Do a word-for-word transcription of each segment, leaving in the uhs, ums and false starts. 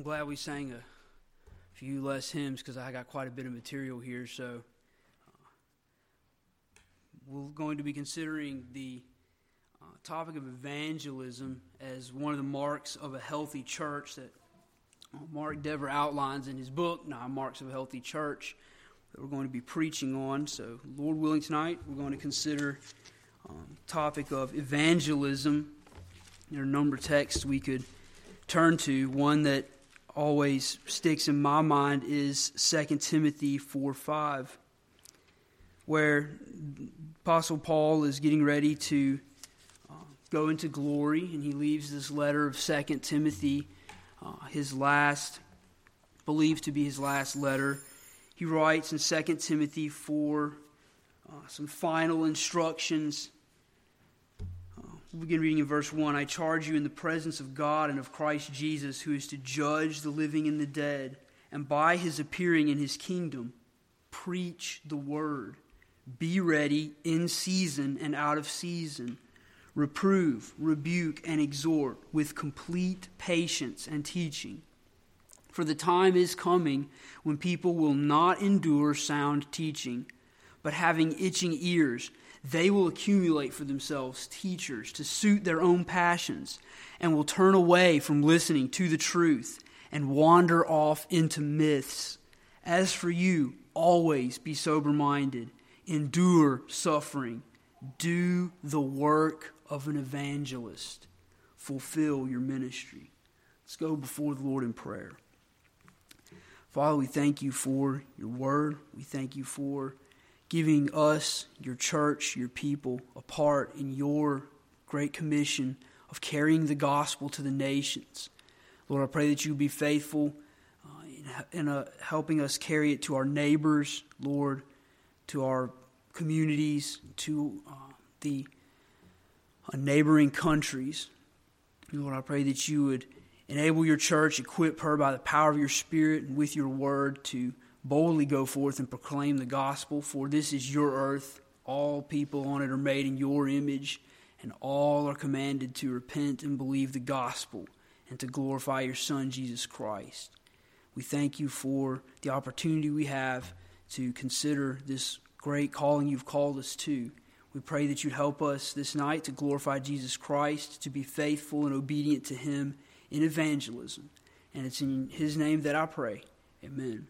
glad we sang a few less hymns because I got quite a bit of material here. So uh, we're going to be considering the uh, topic of evangelism as one of the marks of a healthy church that uh, Mark Dever outlines in his book, Nine Marks of a Healthy Church, that we're going to be preaching on. So Lord willing, tonight we're going to consider um, topic of evangelism. There are a number of texts we could turn to. One that always sticks in my mind is Second Timothy four five, where Apostle Paul is getting ready to uh, go into glory, and he leaves this letter of Second Timothy, uh, his last, believed to be his last letter. He writes in Second Timothy four uh, some final instructions. We'll begin reading in verse one. I charge you in the presence of God and of Christ Jesus, who is to judge the living and the dead, and by his appearing in his kingdom, preach the word. Be ready in season and out of season. Reprove, rebuke, and exhort with complete patience and teaching. For the time is coming when people will not endure sound teaching, but having itching ears, they will accumulate for themselves teachers to suit their own passions, and will turn away from listening to the truth and wander off into myths. As for you, always be sober-minded, endure suffering, do the work of an evangelist, fulfill your ministry. Let's go before the Lord in prayer. Father, we thank you for your word. We thank you for giving us, your church, your people, a part in your great commission of carrying the gospel to the nations. Lord, I pray that you be faithful uh, in, in uh, helping us carry it to our neighbors, Lord, to our communities, to uh, the uh, neighboring countries. Lord, I pray that you would enable your church, equip her by the power of your Spirit and with your word to boldly go forth and proclaim the gospel, for this is your earth. All people on it are made in your image, and all are commanded to repent and believe the gospel and to glorify your Son, Jesus Christ. We thank you for the opportunity we have to consider this great calling you've called us to. We pray that you'd help us this night to glorify Jesus Christ, to be faithful and obedient to him in evangelism. And it's in his name that I pray. Amen.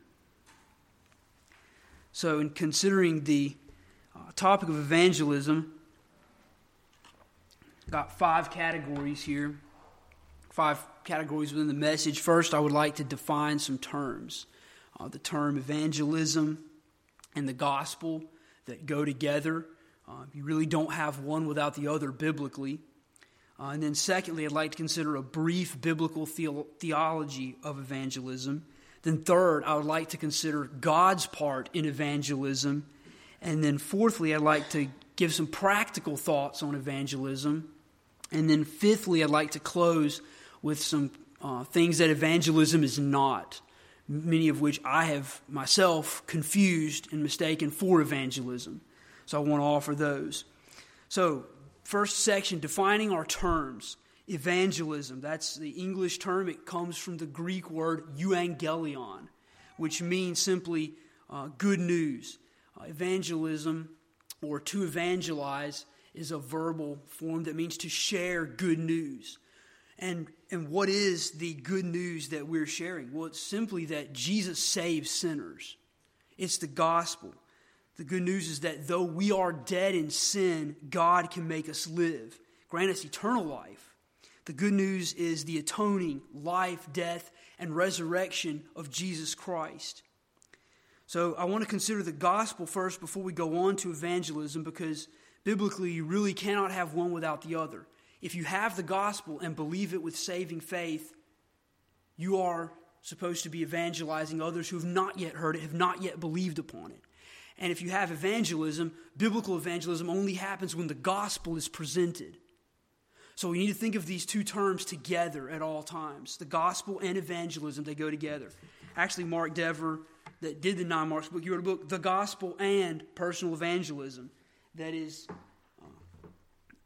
So in considering the uh, topic of evangelism, got five categories here, five categories within the message. First, I would like to define some terms. Uh, the term evangelism and the gospel that go together. Uh, you really don't have one without the other biblically. Uh, and then secondly, I'd like to consider a brief biblical theo- theology of evangelism. Then third, I would like to consider God's part in evangelism. And then fourthly, I'd like to give some practical thoughts on evangelism. And then fifthly, I'd like to close with some uh, things that evangelism is not, many of which I have myself confused and mistaken for evangelism. So I want to offer those. So, first section, defining our terms. Evangelism, that's the English term. It comes from the Greek word euangelion, which means simply uh, good news. Uh, evangelism, or to evangelize, is a verbal form that means to share good news. And, and what is the good news that we're sharing? Well, it's simply that Jesus saves sinners. It's the gospel. The good news is that though we are dead in sin, God can make us live, grant us eternal life. The good news is the atoning life, death, and resurrection of Jesus Christ. So I want to consider the gospel first before we go on to evangelism, because biblically you really cannot have one without the other. If you have the gospel and believe it with saving faith, you are supposed to be evangelizing others who have not yet heard it, have not yet believed upon it. And if you have evangelism, biblical evangelism only happens when the gospel is presented. So we need to think of these two terms together at all times. The gospel and evangelism, they go together. Actually, Mark Dever, that did the Nine Marks book, he wrote a book, The Gospel and Personal Evangelism, that is uh,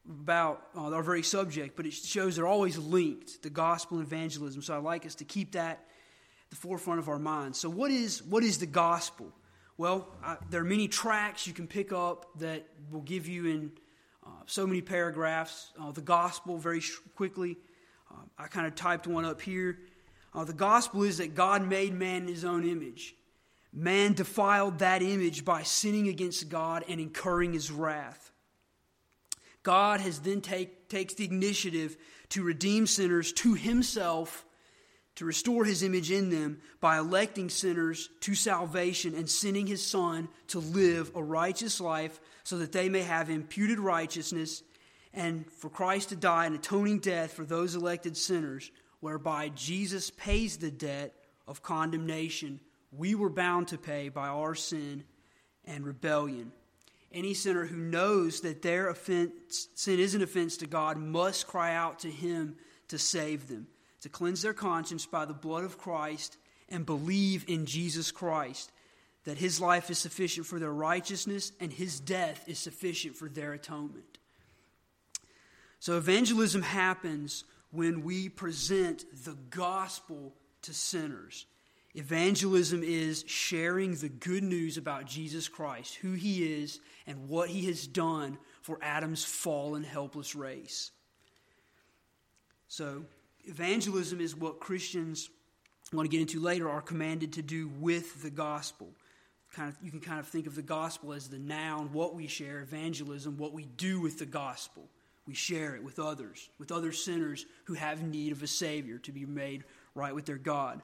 about uh, our very subject, but it shows they're always linked, the gospel and evangelism. So I'd like us to keep that at the forefront of our minds. So what is what is the gospel? Well, I, there are many tracts you can pick up that will give you in uh, so many paragraphs uh, the gospel very sh- quickly. Uh, I kind of typed one up here. Uh, the gospel is that God made man in his own image. Man defiled that image by sinning against God and incurring his wrath. God has then take, takes the initiative to redeem sinners to himself, to restore his image in them by electing sinners to salvation and sending his Son to live a righteous life so that they may have imputed righteousness, and for Christ to die an atoning death for those elected sinners, whereby Jesus pays the debt of condemnation we were bound to pay by our sin and rebellion. Any sinner who knows that their offense, sin is an offense to God must cry out to him to save them, to cleanse their conscience by the blood of Christ and believe in Jesus Christ, that his life is sufficient for their righteousness and his death is sufficient for their atonement. So evangelism happens when we present the gospel to sinners. Evangelism is sharing the good news about Jesus Christ, who he is, and what he has done for Adam's fallen, helpless race. So, evangelism is what Christians, I'm going to get into later, are commanded to do with the gospel. Kind of, you can kind of think of the gospel as the noun, what we share, evangelism, what we do with the gospel. We share it with others, with other sinners who have need of a Savior to be made right with their God.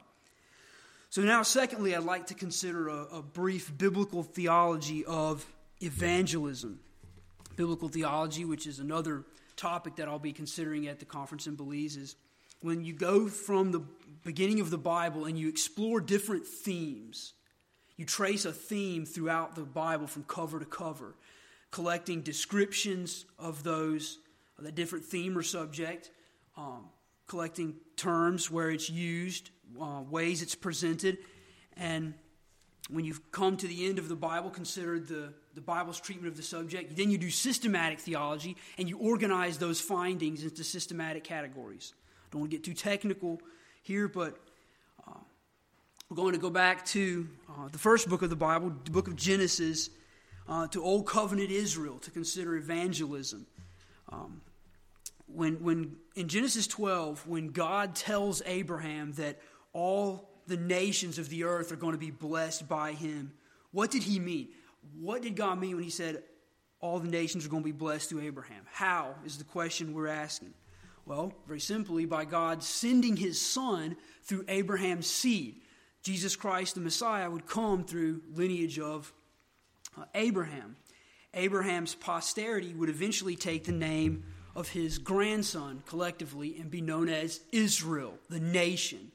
So now, secondly, I'd like to consider a, a brief biblical theology of evangelism. Biblical theology, which is another topic that I'll be considering at the conference in Belize, is when you go from the beginning of the Bible and you explore different themes. You trace a theme throughout the Bible from cover to cover, collecting descriptions of those, of the different theme or subject, um, collecting terms where it's used, uh, ways it's presented, and when you've come to the end of the Bible, consider the, the Bible's treatment of the subject, then you do systematic theology, and you organize those findings into systematic categories. I don't want to get too technical here, but uh, we're going to go back to uh, the first book of the Bible, the book of Genesis, uh, to Old Covenant Israel, to consider evangelism. Um, when, when in Genesis twelve, when God tells Abraham that all the nations of the earth are going to be blessed by him, what did he mean? What did God mean when he said all the nations are going to be blessed through Abraham? How is the question we're asking? Well, very simply, by God sending his Son through Abraham's seed. Jesus Christ, the Messiah, would come through lineage of uh, Abraham. Abraham's posterity would eventually take the name of his grandson collectively and be known as Israel, the nation.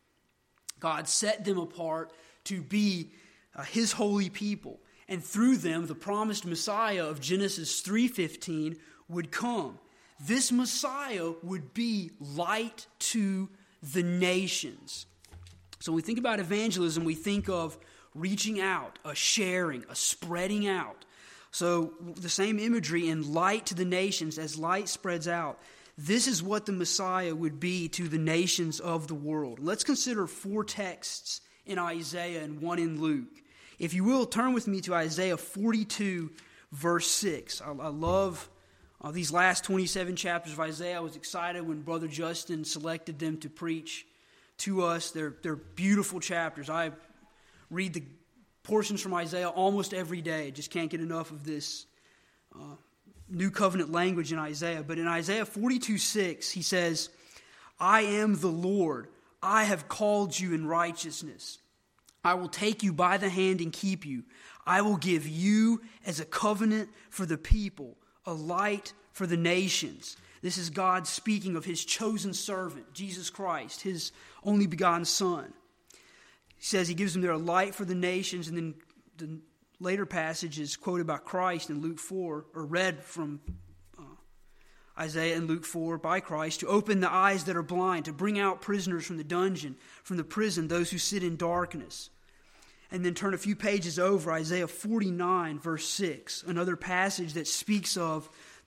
God set them apart to be uh, his holy people. And through them, the promised Messiah of Genesis three fifteen would come. This Messiah would be light to the nations. So when we think about evangelism, we think of reaching out, a sharing, a spreading out. So the same imagery in light to the nations, as light spreads out, this is what the Messiah would be to the nations of the world. Let's consider four texts in Isaiah and one in Luke. If you will, turn with me to Isaiah forty-two, verse six. I, I love uh, these last twenty-seven chapters of Isaiah. I was excited when Brother Justin selected them to preach to us. They're, they're beautiful chapters. I read the portions from Isaiah almost every day. Just can't get enough of this uh, New Covenant language in Isaiah. But in Isaiah forty-two six, he says, I am the Lord. I have called you in righteousness. I will take you by the hand and keep you. I will give you as a covenant for the people, a light for the nations. This is God speaking of his chosen servant, Jesus Christ, his only begotten Son. He says he gives them there a light for the nations, and then the later passage is quoted by Christ in Luke four, or read from uh, Isaiah in Luke four by Christ, to open the eyes that are blind, to bring out prisoners from the dungeon, from the prison, those who sit in darkness. And then turn a few pages over, Isaiah forty-nine, verse six, another passage that speaks of the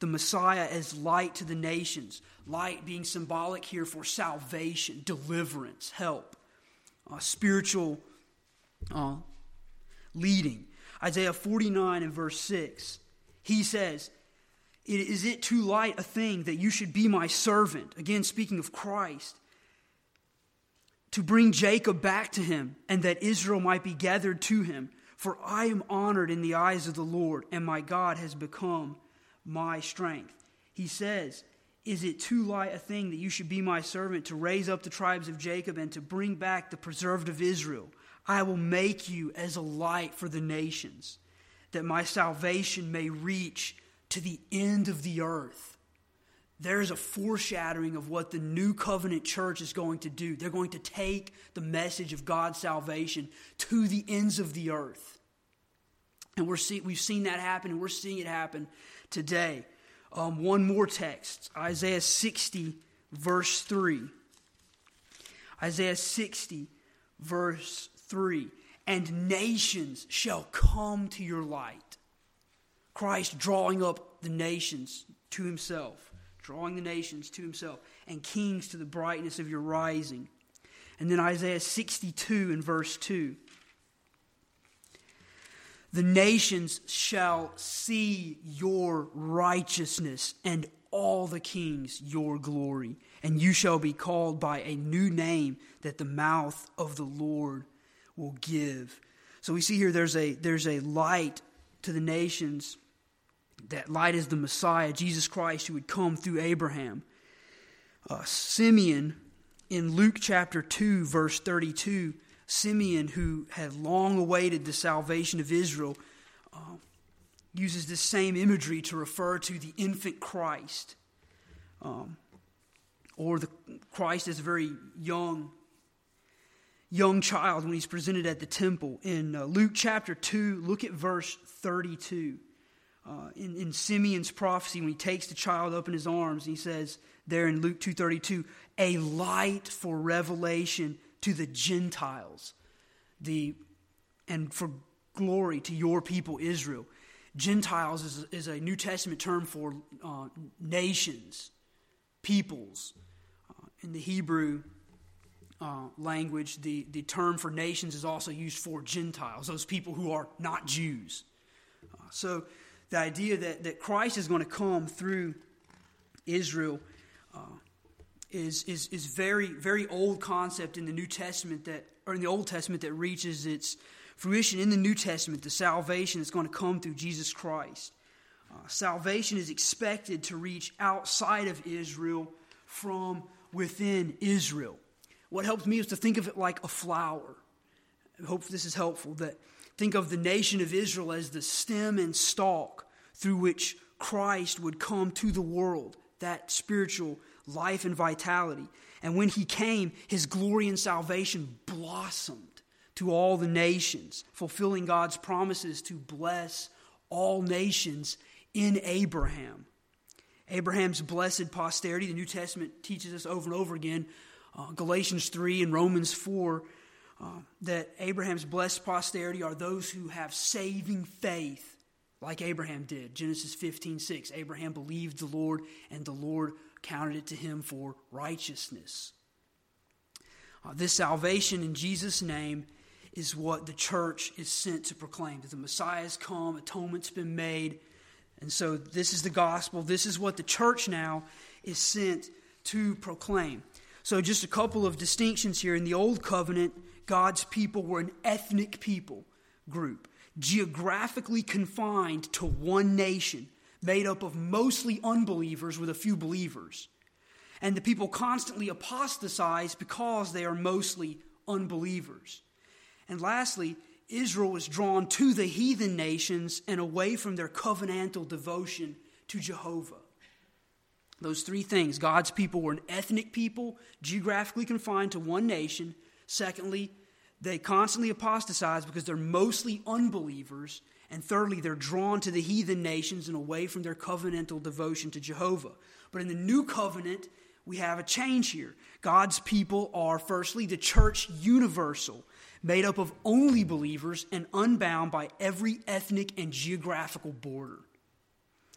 the Messiah as light to the nations. Light being symbolic here for salvation, deliverance, help, uh, spiritual uh, leading. Isaiah forty-nine and verse six, he says, "Is it too light a thing that you should be my servant?" Again, speaking of Christ. "To bring Jacob back to him, and that Israel might be gathered to him. For I am honored in the eyes of the Lord, and my God has become my strength." He says, "Is it too light a thing that you should be my servant, to raise up the tribes of Jacob and to bring back the preserved of Israel? I will make you as a light for the nations, that my salvation may reach to the end of the earth." There is a foreshadowing of what the new covenant church is going to do. They're going to take the message of God's salvation to the ends of the earth. And we're see, we've seen that happen, and we're seeing it happen today. Um, one more text, Isaiah sixty, verse three. Isaiah sixty, verse three. "And nations shall come to your light." Christ drawing up the nations to himself. Drawing the nations to himself. "And kings to the brightness of your rising." And then Isaiah sixty-two and verse two. "The nations shall see your righteousness, and all the kings your glory. And you shall be called by a new name that the mouth of the Lord will give." So we see here there's a, there's a light to the nations. That light is the Messiah, Jesus Christ, who would come through Abraham. Uh, Simeon, in Luke chapter two, verse thirty-two, Simeon, who had long awaited the salvation of Israel, uh, uses this same imagery to refer to the infant Christ, um, or the Christ as a very young, young child when he's presented at the temple. In uh, Luke chapter two, look at verse thirty-two. Uh, in, in Simeon's prophecy, when he takes the child up in his arms, he says there in Luke two thirty-two, "A light for revelation to the Gentiles, the and for glory to your people Israel." Gentiles is, is a New Testament term for uh, nations, peoples. Uh, in the Hebrew uh, language, the, the term for nations is also used for Gentiles, those people who are not Jews. Uh, so the idea that, that Christ is going to come through Israel uh, is, is is very very old concept in the New Testament that or in the Old Testament that reaches its fruition in the New Testament. The salvation is going to come through Jesus Christ. Uh, salvation is expected to reach outside of Israel from within Israel. What helps me is to think of it like a flower. I hope this is helpful. That think of the nation of Israel as the stem and stalk through which Christ would come to the world, that spiritual life and vitality. And when he came, his glory and salvation blossomed to all the nations, fulfilling God's promises to bless all nations in Abraham. Abraham's blessed posterity, the New Testament teaches us over and over again, uh, Galatians three and Romans four, uh, that Abraham's blessed posterity are those who have saving faith, like Abraham did. Genesis fifteen six, Abraham believed the Lord, and the Lord counted it to him for righteousness. Uh, this salvation in Jesus' name is what the church is sent to proclaim. That the Messiah has come, atonement's been made. And so this is the gospel. This is what the church now is sent to proclaim. So just a couple of distinctions here. In the Old Covenant, God's people were an ethnic people group, geographically confined to one nation, made up of mostly unbelievers with a few believers. And the people constantly apostatize because they are mostly unbelievers. And lastly, Israel was drawn to the heathen nations and away from their covenantal devotion to Jehovah. Those three things. God's people were an ethnic people, geographically confined to one nation. Secondly, they constantly apostatize because they're mostly unbelievers. And thirdly, they're drawn to the heathen nations and away from their covenantal devotion to Jehovah. But in the new covenant, we have a change here. God's people are, firstly, the church universal, made up of only believers and unbound by every ethnic and geographical border.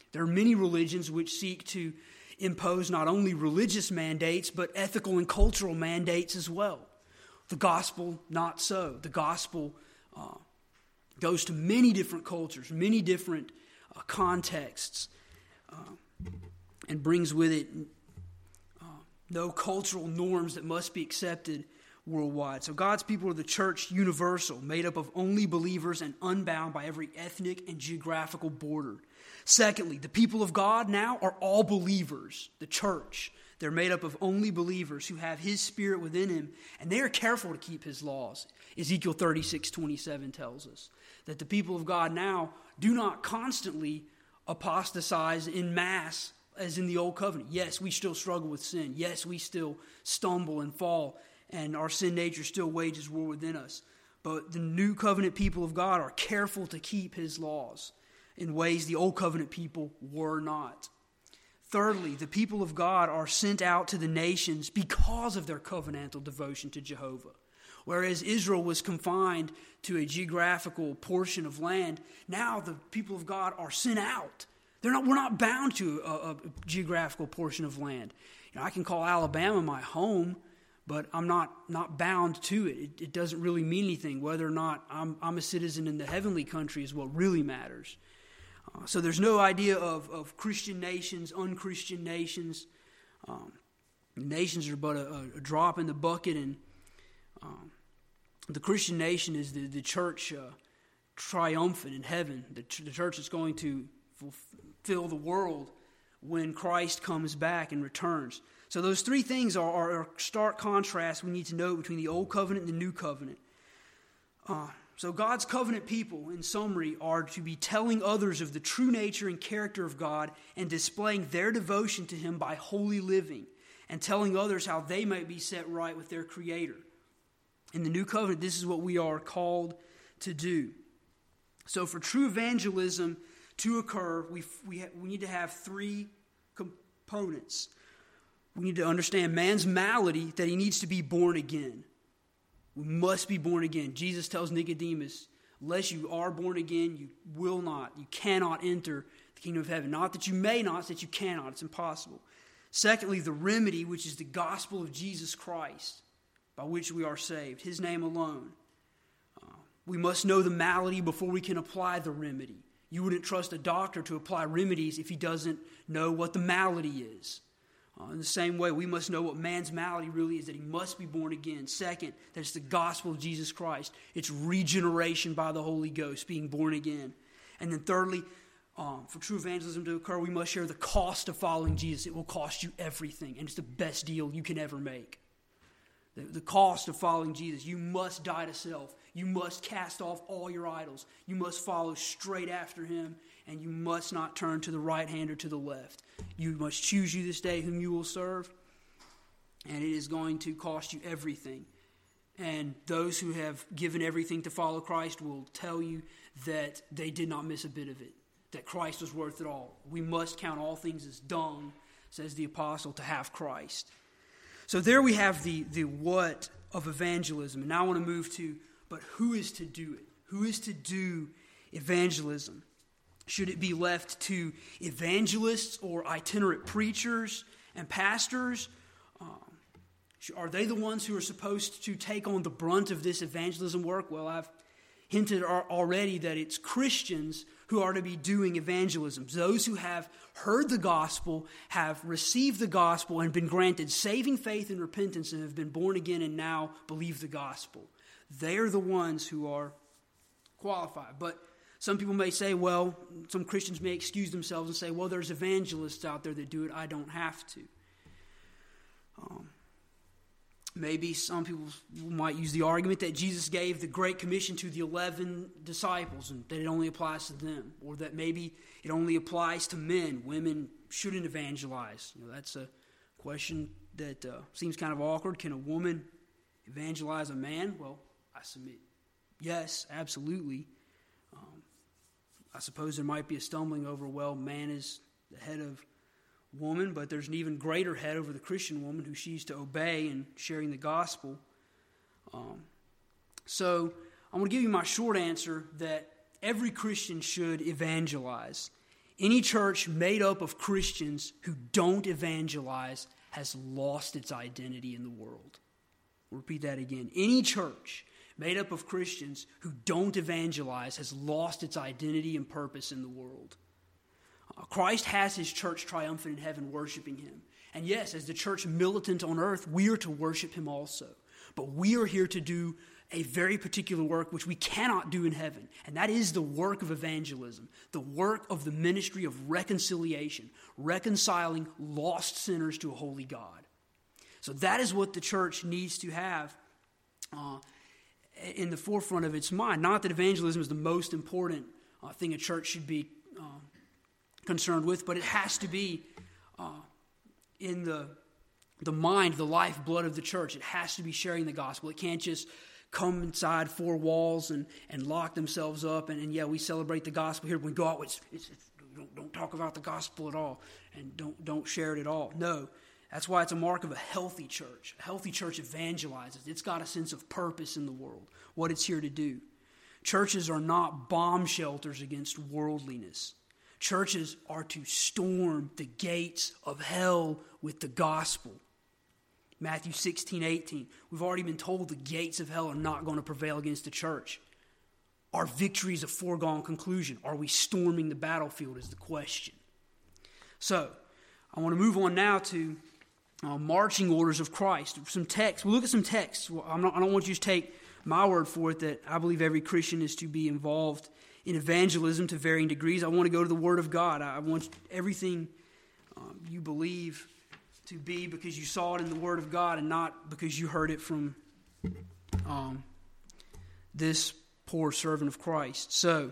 There are many religions which seek to impose not only religious mandates, but ethical and cultural mandates as well. The gospel, not so. The gospel uh, goes to many different cultures, many different uh, contexts, uh, and brings with it uh, no cultural norms that must be accepted worldwide. So God's people are the church universal, made up of only believers and unbound by every ethnic and geographical border. Secondly, the people of God now are all believers, the church. They're made up of only believers who have His Spirit within Him, and they are careful to keep His laws. Ezekiel thirty-six twenty-seven tells us that the people of God now do not constantly apostatize in mass as in the Old Covenant. Yes, we still struggle with sin. Yes, we still stumble and fall, and our sin nature still wages war within us. But the New Covenant people of God are careful to keep His laws in ways the Old Covenant people were not. Thirdly, the people of God are sent out to the nations because of their covenantal devotion to Jehovah. Whereas Israel was confined to a geographical portion of land, now the people of God are sent out. They're not, we're not bound to a, a geographical portion of land. You know, I can call Alabama my home, but I'm not, not bound to it. it. It doesn't really mean anything. Whether or not I'm, I'm a citizen in the heavenly country is what really matters. Uh, so there's no idea of, of Christian nations, unchristian nations. Um, nations are but a, a drop in the bucket, and um, the Christian nation is the, the church uh, triumphant in heaven, the, the church that's going to fulfill the world when Christ comes back and returns. So those three things are, are a stark contrast we need to know between the Old Covenant and the New Covenant. Uh, So God's covenant people, in summary, are to be telling others of the true nature and character of God and displaying their devotion to Him by holy living and telling others how they might be set right with their Creator. In the New Covenant, this is what we are called to do. So for true evangelism to occur, we, we, ha- we need to have three components. We need to understand man's malady, that he needs to be born again. We must be born again. Jesus tells Nicodemus, unless you are born again, you will not, you cannot enter the kingdom of heaven. Not that you may not, it's that you cannot. It's impossible. Secondly, the remedy, which is the gospel of Jesus Christ, by which we are saved, His name alone. Uh, we must know the malady before we can apply the remedy. You wouldn't trust a doctor to apply remedies if he doesn't know what the malady is. Uh, in the same way, we must know what man's malady really is, that he must be born again. Second, that it's the gospel of Jesus Christ. It's regeneration by the Holy Ghost, being born again. And then thirdly, um, for true evangelism to occur, we must share the cost of following Jesus. It will cost you everything, and it's the best deal you can ever make. The, the cost of following Jesus. You must die to self. You must cast off all your idols. You must follow straight after Him, and you must not turn to the right hand or to the left. You must choose you this day whom you will serve, and it is going to cost you everything. And those who have given everything to follow Christ will tell you that they did not miss a bit of it, that Christ was worth it all. We must count all things as dung, says the apostle, to have Christ. So there we have the, the what of evangelism. And now I want to move to, but who is to do it? Who is to do evangelism? Should it be left to evangelists or itinerant preachers and pastors? Um, are they the ones who are supposed to take on the brunt of this evangelism work? Well, I've hinted already that it's Christians who are to be doing evangelism. Those who have heard the gospel, have received the gospel, and been granted saving faith and repentance, and have been born again and now believe the gospel. They are the ones who are qualified. But some people may say, well, some Christians may excuse themselves and say, well, there's evangelists out there that do it. I don't have to. Um, maybe some people might use the argument that Jesus gave the Great Commission to the eleven disciples and that it only applies to them. Or that maybe it only applies to men. Women shouldn't evangelize. You know, that's a question that uh, seems kind of awkward. Can a woman evangelize a man? Well, I submit, yes, absolutely. Um, I suppose there might be a stumbling over, well, man is the head of woman, but there's an even greater head over the Christian woman who she's to obey in sharing the gospel. Um, so I'm going to give you my short answer that every Christian should evangelize. Any church made up of Christians who don't evangelize has lost its identity in the world. I'll repeat that again. Any church made up of Christians who don't evangelize has lost its identity and purpose in the world. Uh, Christ has his church triumphant in heaven, worshiping him. And yes, as the church militant on earth, we are to worship him also. But we are here to do a very particular work which we cannot do in heaven. And that is the work of evangelism, the work of the ministry of reconciliation, reconciling lost sinners to a holy God. So that is what the church needs to have uh, in the forefront of its mind. Not that evangelism is the most important uh, thing a church should be uh, concerned with, but it has to be uh, in the the mind, the lifeblood of the church. It has to be sharing the gospel. It can't just come inside four walls and, and lock themselves up. And, and yeah, we celebrate the gospel here. When we go out, it's, it's, it's, don't, don't talk about the gospel at all and don't, don't share it at all. No, that's why it's a mark of a healthy church. A healthy church evangelizes. It's got a sense of purpose in the world, what it's here to do. Churches are not bomb shelters against worldliness. Churches are to storm the gates of hell with the gospel. Matthew sixteen, eighteen. We've already been told the gates of hell are not going to prevail against the church. Our victory is a foregone conclusion. Are we storming the battlefield is the question. So, I want to move on now to uh, marching orders of Christ. Some texts. We'll look at some texts. Well, I'm not, I don't want you to take my word for it that I believe every Christian is to be involved in evangelism to varying degrees. I want to go to the Word of God. I want everything um, you believe to be because you saw it in the Word of God and not because you heard it from um, this poor servant of Christ. So,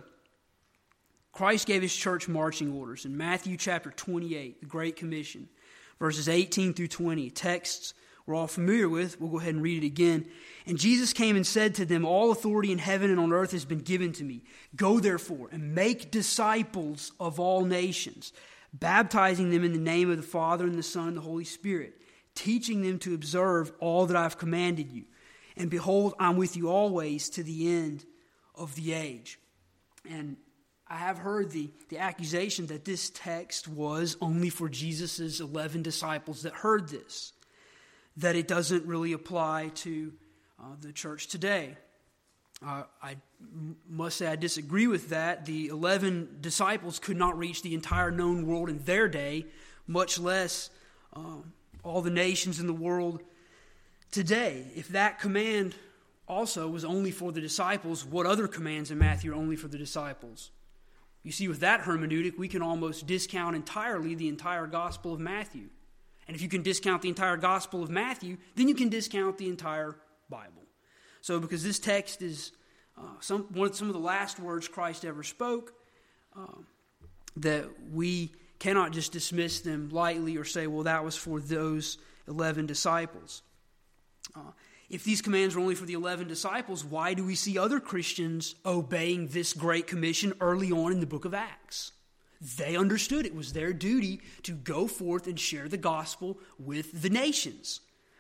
Christ gave his church marching orders. In Matthew chapter twenty-eight, the Great Commission, verses eighteen through twenty, texts we're all familiar with. We'll go ahead and read it again. And Jesus came and said to them, all authority in heaven and on earth has been given to me. Go therefore and make disciples of all nations, baptizing them in the name of the Father and the Son and the Holy Spirit, teaching them to observe all that I've commanded you. And behold, I'm with you always to the end of the age. And I have heard the, the accusation that this text was only for Jesus' eleven disciples that heard this, that it doesn't really apply to uh, the church today. Uh, I must say I disagree with that. The eleven disciples could not reach the entire known world in their day, much less uh, all the nations in the world today. If that command also was only for the disciples, what other commands in Matthew are only for the disciples? You see, with that hermeneutic, we can almost discount entirely the entire Gospel of Matthew. And if you can discount the entire Gospel of Matthew, then you can discount the entire Bible. So because this text is uh, some one some of the last words Christ ever spoke, uh, that we cannot just dismiss them lightly or say, well, that was for those eleven disciples. Uh, if these commands were only for the eleven disciples, why do we see other Christians obeying this great commission early on in the book of Acts? They understood it was their duty to go forth and share the gospel with the nations.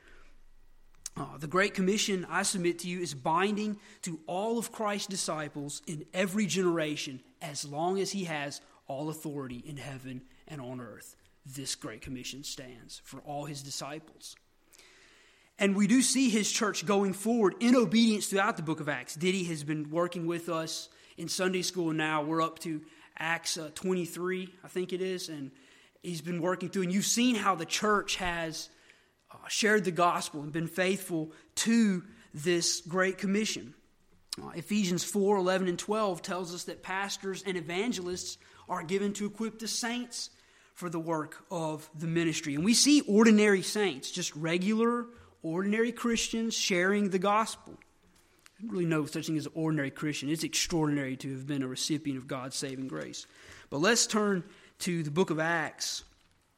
Uh, the Great Commission, I submit to you, is binding to all of Christ's disciples in every generation as long as he has all authority in heaven and on earth. This Great Commission stands for all his disciples. And we do see his church going forward in obedience throughout the book of Acts. Diddy has been working with us in Sunday school now. We're up to Acts uh, twenty-three, I think it is, and he's been working through. And you've seen how the church has uh, shared the gospel and been faithful to this Great Commission. Uh, Ephesians four, eleven, and twelve tells us that pastors and evangelists are given to equip the saints for the work of the ministry. And we see ordinary saints, just regular, ordinary Christians sharing the gospel. I don't really know such thing as an ordinary Christian. It's extraordinary to have been a recipient of God's saving grace. But let's turn to the book of Acts.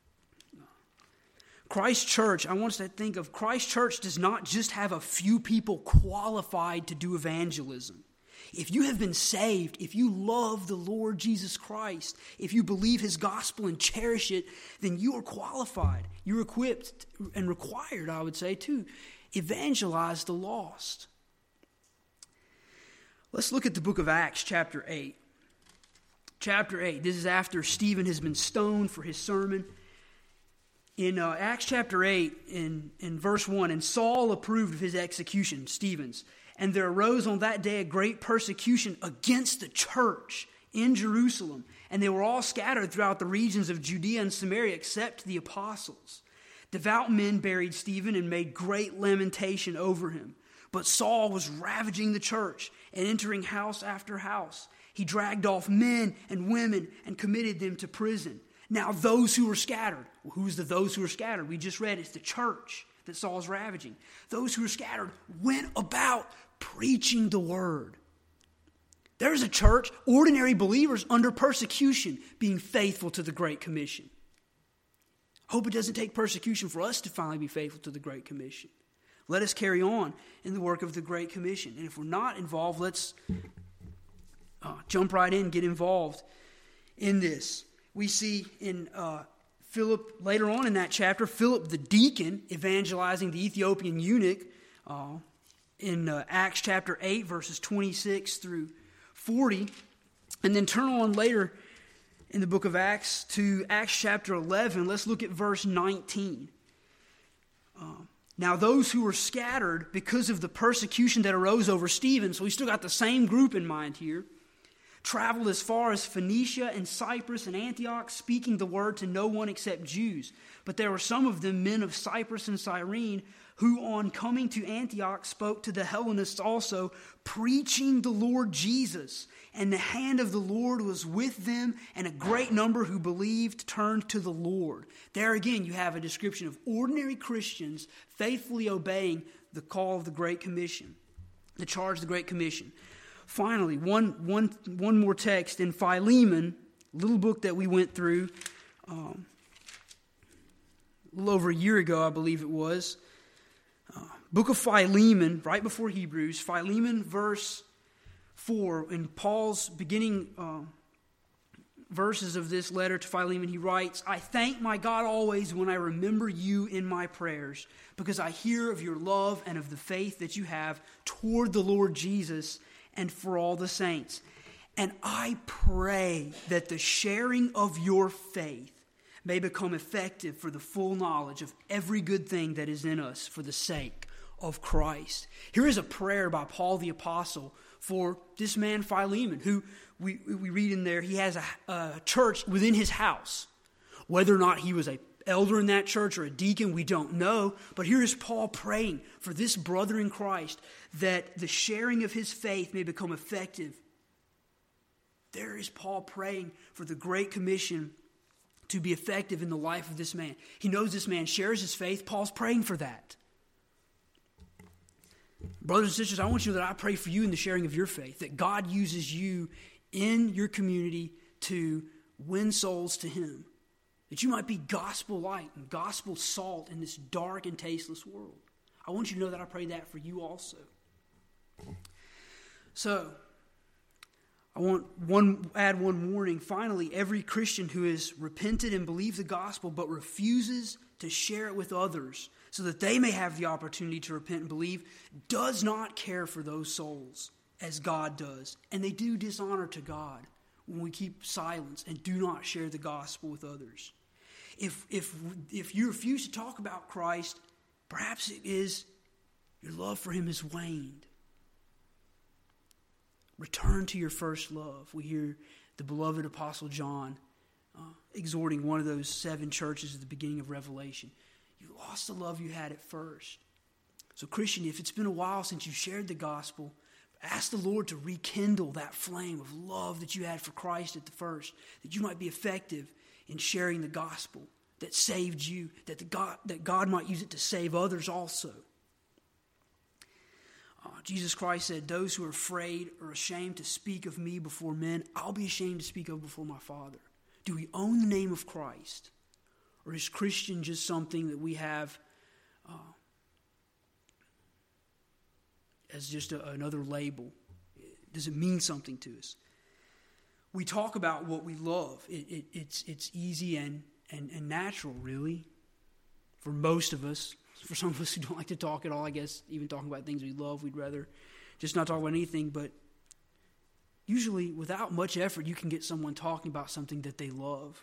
Christ Church, I want us to think of Christ Church does not just have a few people qualified to do evangelism. If you have been saved, if you love the Lord Jesus Christ, if you believe his gospel and cherish it, then you are qualified. You're equipped and required, I would say, to evangelize the lost. Let's look at the book of Acts, chapter eight. chapter eight. This is after Stephen has been stoned for his sermon. In uh, Acts chapter eight, in, in verse one, and Saul approved of his execution, Stephen's. And there arose on that day a great persecution against the church in Jerusalem. And they were all scattered throughout the regions of Judea and Samaria, except the apostles. Devout men buried Stephen and made great lamentation over him. But Saul was ravaging the church and entering house after house. He dragged off men and women and committed them to prison. Now those who were scattered, well, who's the those who were scattered? We just read it's the church that Saul's ravaging. Those who were scattered went about preaching the word. There's a church, ordinary believers under persecution, being faithful to the Great Commission. Hope it doesn't take persecution for us to finally be faithful to the Great Commission. Let us carry on in the work of the Great Commission. And if we're not involved, let's uh, jump right in, get involved in this. We see in uh, Philip, later on in that chapter, Philip the deacon evangelizing the Ethiopian eunuch uh, in uh, Acts chapter eight, verses twenty-six through forty. And then turn on later in the book of Acts to Acts chapter eleven. Let's look at verse nineteen. Um, now those who were scattered because of the persecution that arose over Stephen, so we still got the same group in mind here, traveled as far as Phoenicia and Cyprus and Antioch, speaking the word to no one except Jews. But there were some of them, men of Cyprus and Cyrene, who on coming to Antioch spoke to the Hellenists also, preaching the Lord Jesus. And the hand of the Lord was with them, and a great number who believed turned to the Lord. There again you have a description of ordinary Christians faithfully obeying the call of the Great Commission, the charge of the Great Commission. Finally, one, one, one more text in Philemon, a little book that we went through um, a little over a year ago, I believe it was. Uh, book of Philemon, right before Hebrews, Philemon verse four, in Paul's beginning uh, verses of this letter to Philemon, he writes, I thank my God always when I remember you in my prayers, because I hear of your love and of the faith that you have toward the Lord Jesus and for all the saints. And I pray that the sharing of your faith may become effective for the full knowledge of every good thing that is in us for the sake of Christ. Here is a prayer by Paul the Apostle for this man Philemon, who we, we read in there, he has a, a church within his house. Whether or not he was an elder in that church or a deacon, we don't know. But here is Paul praying for this brother in Christ that the sharing of his faith may become effective. There is Paul praying for the Great Commission to be effective in the life of this man. He knows this man shares his faith. Paul's praying for that. Brothers and sisters, I want you to know that I pray for you in the sharing of your faith, that God uses you in your community to win souls to Him, that you might be gospel light and gospel salt in this dark and tasteless world. I want you to know that I pray that for you also. So, I want one add one warning. Finally, every Christian who has repented and believed the gospel but refuses to share it with others so that they may have the opportunity to repent and believe does not care for those souls as God does. And they do dishonor to God when we keep silence and do not share the gospel with others. If, if, if you refuse to talk about Christ, perhaps it is your love for Him has waned. Return to your first love. We hear the beloved Apostle John uh, exhorting one of those seven churches at the beginning of Revelation. You lost the love you had at first. So Christian, if it's been a while since you shared the gospel, ask the Lord to rekindle that flame of love that you had for Christ at the first, that you might be effective in sharing the gospel that saved you, that, the God, that God might use it to save others also. Uh, Jesus Christ said, those who are afraid or ashamed to speak of me before men, I'll be ashamed to speak of before my Father. Do we own the name of Christ? Or is Christian just something that we have uh, as just a, another label? Does it mean something to us? We talk about what we love. It, it, it's, it's easy and, and, and natural, really, for most of us. For some of us who don't like to talk at all, I guess, even talking about things we love, we'd rather just not talk about anything. But usually without much effort, you can get someone talking about something that they love.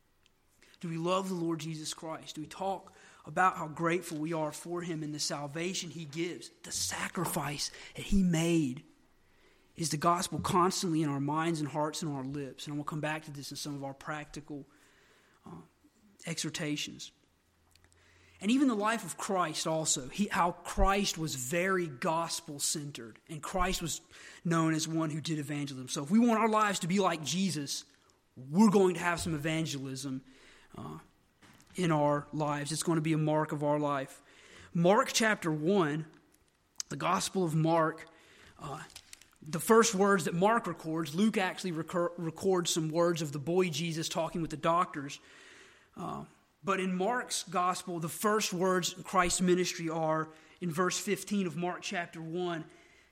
Do we love the Lord Jesus Christ? Do we talk about how grateful we are for him and the salvation he gives, the sacrifice that he made? Is the gospel constantly in our minds and hearts and our lips? And we'll come back to this in some of our practical uh, exhortations. And even the life of Christ also, he, how Christ was very gospel-centered. And Christ was known as one who did evangelism. So if we want our lives to be like Jesus, we're going to have some evangelism uh, in our lives. It's going to be a mark of our life. Mark chapter one, the Gospel of Mark, uh, the first words that Mark records, Luke actually recur, records some words of the boy Jesus talking with the doctors. Uh, but in Mark's gospel, the first words in Christ's ministry are in verse fifteen of Mark chapter one.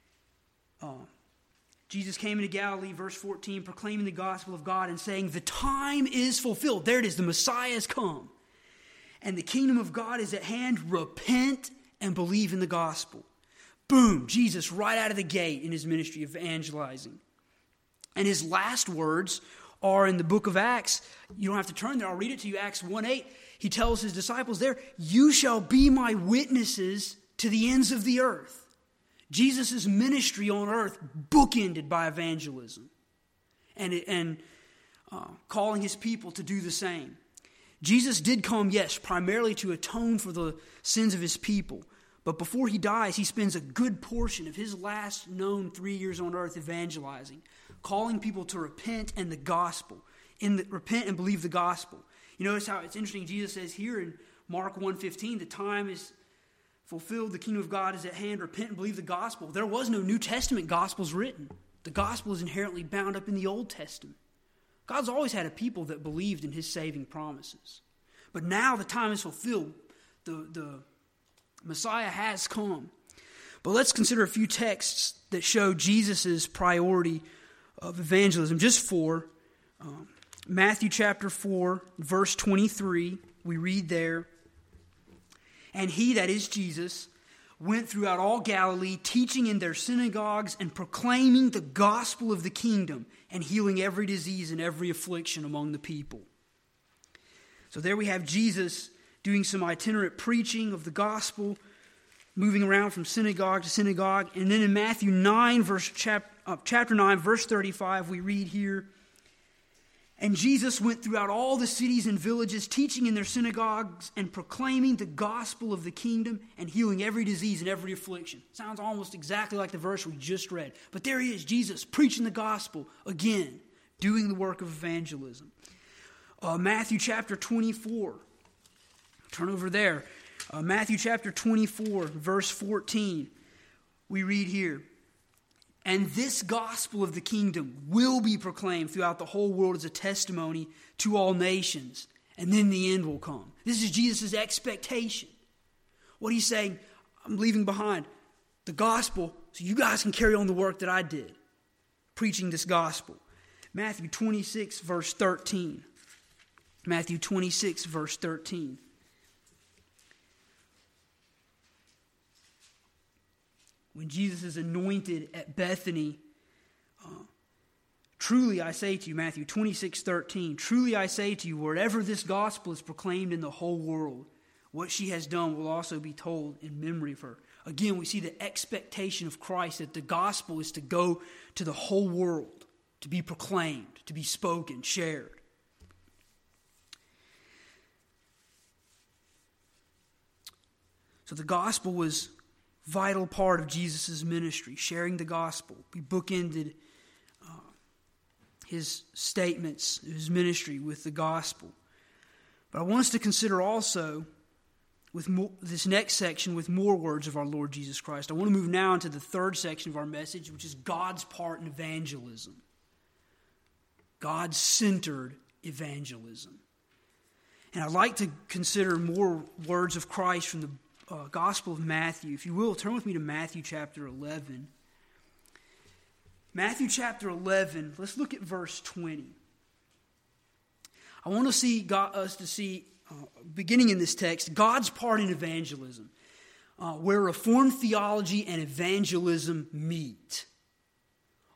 Uh, Jesus came into Galilee, verse fourteen, proclaiming the gospel of God and saying, the time is fulfilled. There it is, the Messiah has come. And the kingdom of God is at hand. Repent and believe in the gospel. Boom, Jesus right out of the gate in his ministry of evangelizing. And his last words are in the book of Acts. You don't have to turn there. I'll read it to you. Acts one eight. He tells his disciples there, you shall be my witnesses to the ends of the earth. Jesus' ministry on earth bookended by evangelism and, and uh, calling his people to do the same. Jesus did come, yes, primarily to atone for the sins of his people. But before he dies, he spends a good portion of his last known three years on earth evangelizing, calling people to repent and the gospel, in the, repent and believe the gospel. You notice how it's interesting. Jesus says here in Mark one fifteen, the time is fulfilled, the kingdom of God is at hand, repent and believe the gospel. There was no New Testament gospels written. The gospel is inherently bound up in the Old Testament. God's always had a people that believed in his saving promises. But now the time is fulfilled. The, the Messiah has come. But let's consider a few texts that show Jesus' priority of evangelism. Just four. Um, Matthew chapter four, verse twenty-three. We read there, and he, that is Jesus, went throughout all Galilee, teaching in their synagogues and proclaiming the gospel of the kingdom and healing every disease and every affliction among the people. So there we have Jesus doing some itinerant preaching of the gospel, moving around from synagogue to synagogue. And then in Matthew nine, verse chap, uh, chapter nine, verse thirty-five, we read here, and Jesus went throughout all the cities and villages, teaching in their synagogues and proclaiming the gospel of the kingdom and healing every disease and every affliction. Sounds almost exactly like the verse we just read. But there he is, Jesus, preaching the gospel again, doing the work of evangelism. Uh, Matthew chapter twenty-four. Turn over there. Uh, Matthew chapter twenty-four, verse fourteen. We read here, and this gospel of the kingdom will be proclaimed throughout the whole world as a testimony to all nations, and then the end will come. This is Jesus' expectation. What he's saying, I'm leaving behind the gospel so you guys can carry on the work that I did, preaching this gospel. Matthew twenty-six, verse thirteen. Matthew twenty-six, verse thirteen. When Jesus is anointed at Bethany, uh, truly I say to you, Matthew twenty-six, thirteen, truly I say to you, wherever this gospel is proclaimed in the whole world, what she has done will also be told in memory of her. Again, we see the expectation of Christ that the gospel is to go to the whole world, to be proclaimed, to be spoken, shared. So the gospel was a vital part of Jesus' ministry, sharing the gospel. We bookended uh, his statements, his ministry with the gospel. But I want us to consider also with more, this next section with more words of our Lord Jesus Christ. I want to move now into the third section of our message, which is God's part in evangelism. God-centered evangelism. And I'd like to consider more words of Christ from the uh, Gospel of Matthew. If you will, turn with me to Matthew chapter eleven. Matthew chapter eleven, let's look at verse twenty. I want to see God, us to see, uh, beginning in this text, God's part in evangelism, uh, where Reformed theology and evangelism meet.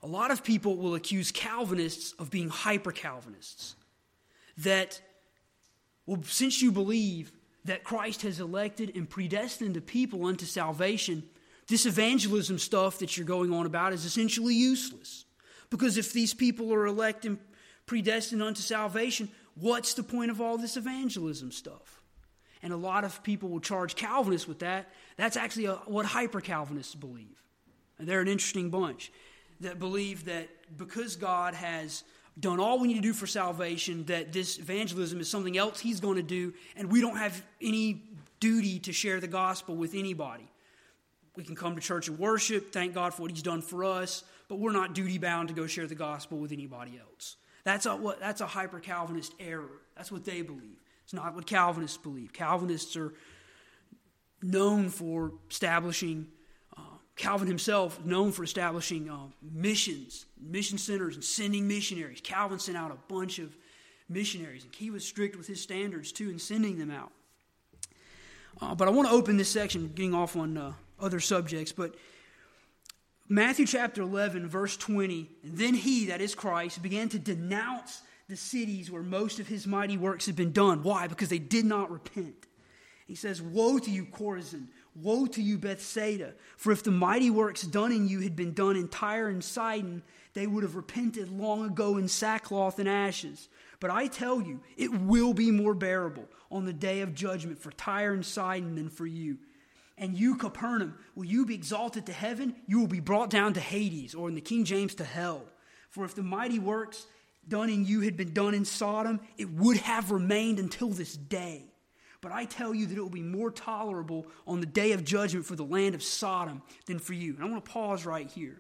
A lot of people will accuse Calvinists of being hyper-Calvinists. That, well, since you believe that Christ has elected and predestined the people unto salvation, this evangelism stuff that you're going on about is essentially useless. Because if these people are elected and predestined unto salvation, what's the point of all this evangelism stuff? And a lot of people will charge Calvinists with that. That's actually a, what hyper-Calvinists believe. And they're an interesting bunch that believe that because God has done all we need to do for salvation, that this evangelism is something else he's going to do, and we don't have any duty to share the gospel with anybody. We can come to church and worship, thank God for what he's done for us, but we're not duty-bound to go share the gospel with anybody else. That's a, what, that's a hyper-Calvinist error. That's what they believe. It's not what Calvinists believe. Calvinists are known for establishing, uh, Calvin himself known for establishing uh, missions, mission centers and sending missionaries. Calvin sent out a bunch of missionaries, and he was strict with his standards too in sending them out. Uh, but I want to open this section, getting off on uh, other subjects, but Matthew chapter eleven, verse twenty, and then he, that is Christ, began to denounce the cities where most of his mighty works had been done. Why? Because they did not repent. He says, woe to you, Chorazin! Woe to you, Bethsaida! For if the mighty works done in you had been done in Tyre and Sidon, they would have repented long ago in sackcloth and ashes. But I tell you, it will be more bearable on the day of judgment for Tyre and Sidon than for you. And you, Capernaum, will you be exalted to heaven? You will be brought down to Hades, or in the King James, to hell. For if the mighty works done in you had been done in Sodom, it would have remained until this day. But I tell you that it will be more tolerable on the day of judgment for the land of Sodom than for you. And I want to pause right here.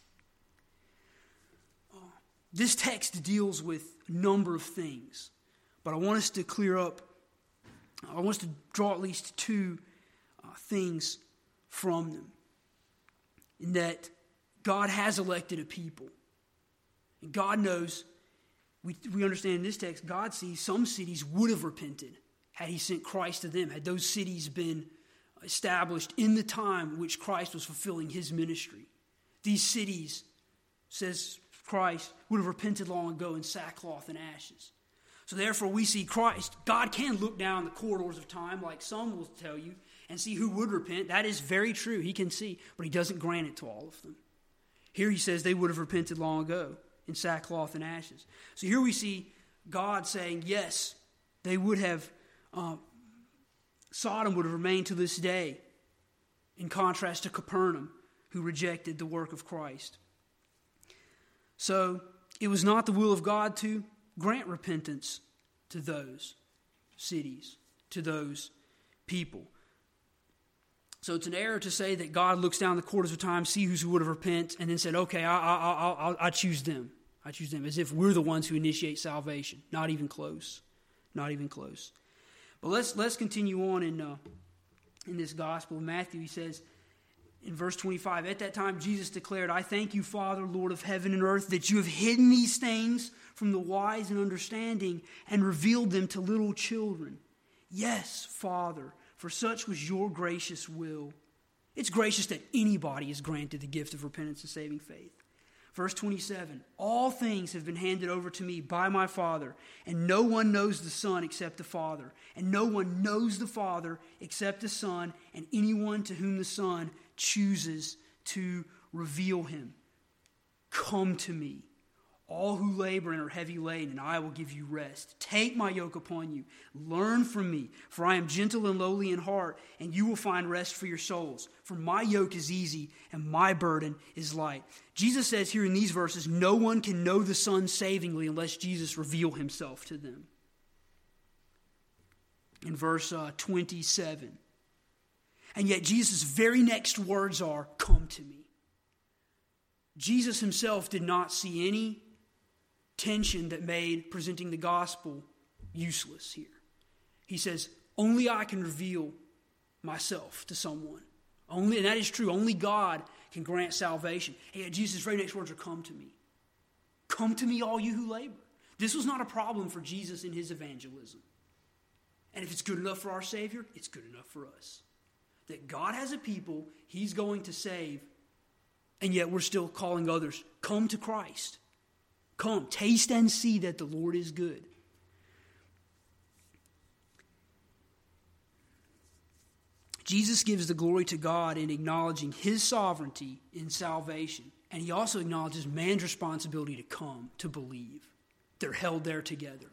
Uh, this text deals with a number of things, but I want us to clear up, I want us to draw at least two uh, things from them. In that God has elected a people. And God knows, we, we understand in this text, God sees some cities would have repented had he sent Christ to them, had those cities been established in the time which Christ was fulfilling his ministry. These cities, says Christ, would have repented long ago in sackcloth and ashes. So therefore we see Christ. God can look down the corridors of time, like some will tell you, and see who would repent. That is very true. He can see, but he doesn't grant it to all of them. Here he says they would have repented long ago in sackcloth and ashes. So here we see God saying, yes, they would have, uh, Sodom would have remained to this day, in contrast to Capernaum, who rejected the work of Christ. So it was not the will of God to grant repentance to those cities, to those people. So it's an error to say that God looks down the corridors of time, sees who would have repent, and then said, okay, I, I, I, I, I choose them. I choose them, as if we're the ones who initiate salvation. Not even close. Not even close. But let's let's continue on in uh, in this gospel of Matthew. He says in verse twenty-five, at that time Jesus declared, I thank you, Father, Lord of heaven and earth, that you have hidden these things from the wise and understanding and revealed them to little children. Yes, Father, for such was your gracious will. It's gracious that anybody is granted the gift of repentance and saving faith. Verse twenty-seven, all things have been handed over to me by my Father, and no one knows the Son except the Father, and no one knows the Father except the Son, and anyone to whom the Son chooses to reveal him. Come to me, all who labor and are heavy laden, and I will give you rest. Take my yoke upon you. Learn from me, for I am gentle and lowly in heart, and you will find rest for your souls. For my yoke is easy, and my burden is light. Jesus says here in these verses, no one can know the Son savingly unless Jesus reveal himself to them. In verse uh, twenty-seven. And yet Jesus' very next words are, come to me. Jesus himself did not see any tension that made presenting the gospel useless here. He says, only I can reveal myself to someone. Only, and that is true. Only God can grant salvation. And yet Jesus' very next words are, come to me. Come to me, all you who labor. This was not a problem for Jesus in his evangelism. And if it's good enough for our Savior, it's good enough for us. That God has a people he's going to save And yet we're still calling others, come to Christ. Come, taste and see that the Lord is good. Jesus gives the glory to God in acknowledging his sovereignty in salvation. And he also acknowledges man's responsibility to come, to believe. They're held there together.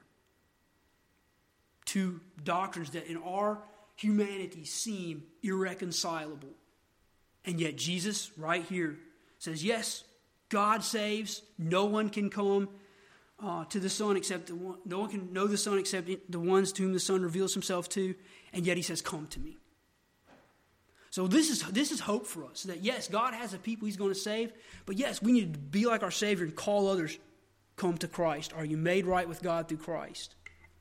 Two doctrines that in our humanity seem irreconcilable. And yet Jesus, right here, says, yes, God saves. No one can come uh, to the Son except the one. No one can know the Son except the ones to whom the Son reveals himself to. And yet he says, come to me. So this is this is hope for us, that yes, God has a people he's going to save, but yes, we need to be like our Savior and call others, come to Christ. Are you made right with God through Christ?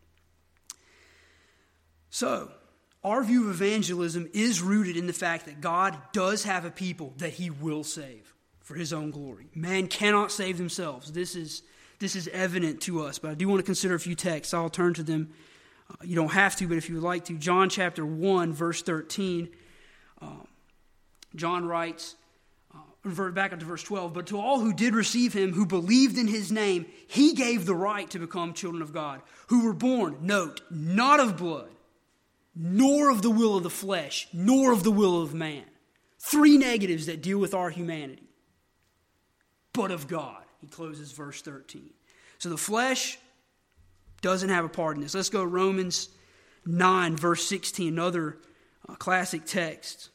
So, our view of evangelism is rooted in the fact that God does have a people that he will save for his own glory. Man cannot save themselves. This is, this is evident to us, but I do want to consider a few texts. I'll turn to them. Uh, you don't have to, but if you would like to. John chapter one, verse thirteen. Um, John writes, uh, revert back up to verse twelve, but to all who did receive him, who believed in his name, he gave the right to become children of God, who were born, note, not of blood, nor of the will of the flesh, nor of the will of man. Three negatives that deal with our humanity. But of God. He closes verse thirteen. So the flesh doesn't have a part in this. Let's go to Romans nine, verse sixteen, another uh, classic text.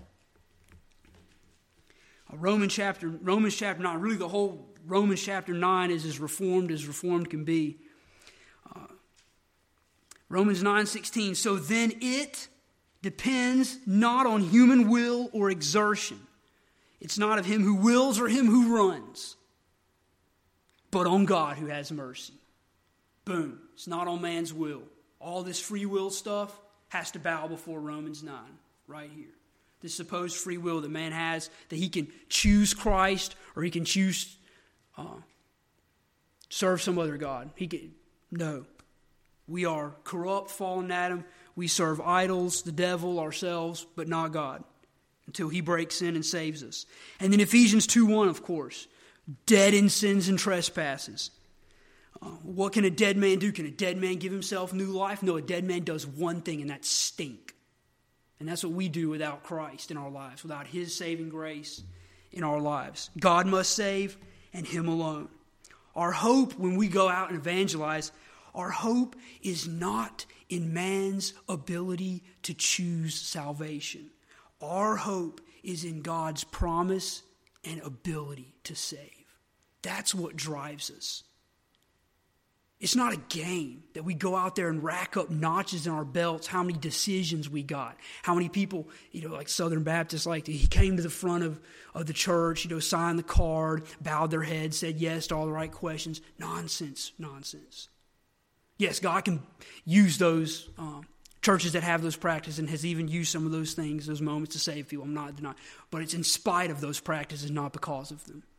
Romans chapter, Romans chapter nine, really the whole Romans chapter nine is as reformed as reformed can be. Uh, Romans nine sixteen, so then it depends not on human will or exertion. It's not of him who wills or him who runs, but on God who has mercy. Boom. It's not on man's will. All this free will stuff has to bow before Romans nine, right here. This supposed free will that man has, that he can choose Christ or he can choose uh, serve some other God. He can, no. We are corrupt, fallen Adam. We serve idols, the devil, ourselves, but not God until he breaks in and saves us. And then Ephesians two one, of course, dead in sins and trespasses. Uh, what can a dead man do? Can a dead man give himself new life? No, a dead man does one thing, and that's stink. And that's what we do without Christ in our lives, without his saving grace in our lives. God must save, and him alone. Our hope when we go out and evangelize, our hope is not in man's ability to choose salvation. Our hope is in God's promise and ability to save. That's what drives us. It's not a game that we go out there and rack up notches in our belts, how many decisions we got, how many people, you know, like Southern Baptists, like he came to the front of, of the church, you know, signed the card, bowed their head, said yes to all the right questions. Nonsense, nonsense. Yes, God can use those um, churches that have those practices and has even used some of those things, those moments to save people. I'm not denying. But it's in spite of those practices, not because of them.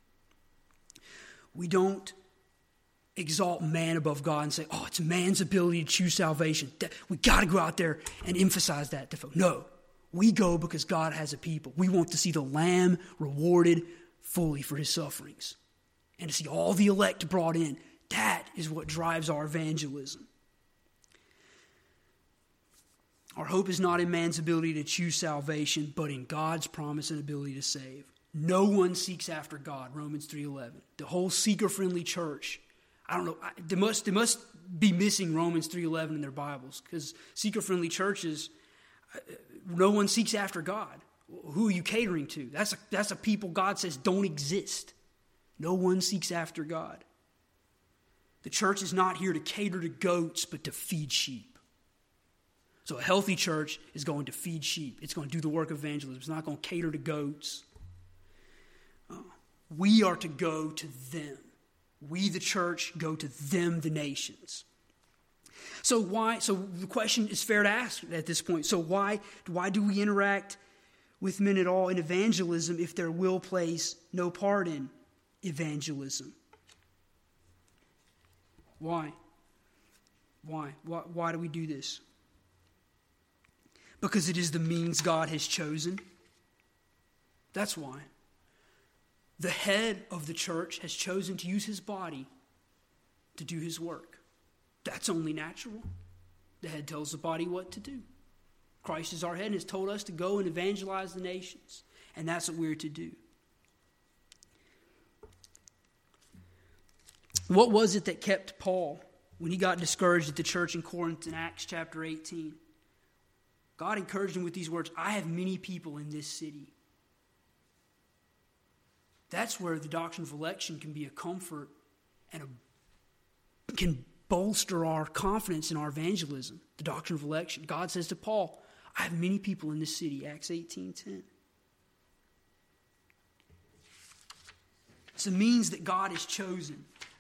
We don't exalt man above God and say, oh, it's man's ability to choose salvation. We got to go out there and emphasize that to folks. No, we go because God has a people. We want to see the Lamb rewarded fully for his sufferings and to see all the elect brought in. That is what drives our evangelism. Our hope is not in man's ability to choose salvation, but in God's promise and ability to save. No one seeks after God, Romans three eleven. The whole seeker-friendly church, I don't know, they must, they must be missing Romans three eleven in their Bibles, because seeker-friendly churches, no one seeks after God. Who are you catering to? That's a, that's a people God says don't exist. No one seeks after God. The church is not here to cater to goats, but to feed sheep. So a healthy church is going to feed sheep. It's going to do the work of evangelism. It's not going to cater to goats. Uh, we are to go to them. We, the church, go to them, the nations. So why? So the question is fair to ask at this point. So why, why do we interact with men at all in evangelism if their will plays no part in evangelism? Why? Why? Why, why do we do this? Because it is the means God has chosen. That's why. The head of the church has chosen to use his body to do his work. That's only natural. The head tells the body what to do. Christ is our head and has told us to go and evangelize the nations. And that's what we're to do. What was it that kept Paul when he got discouraged at the church in Corinth in Acts chapter eighteen? God encouraged him with these words, I have many people in this city. That's where the doctrine of election can be a comfort and a, can bolster our confidence in our evangelism. The doctrine of election. God says to Paul, I have many people in this city, Acts eighteen ten. It's a means that God has chosen.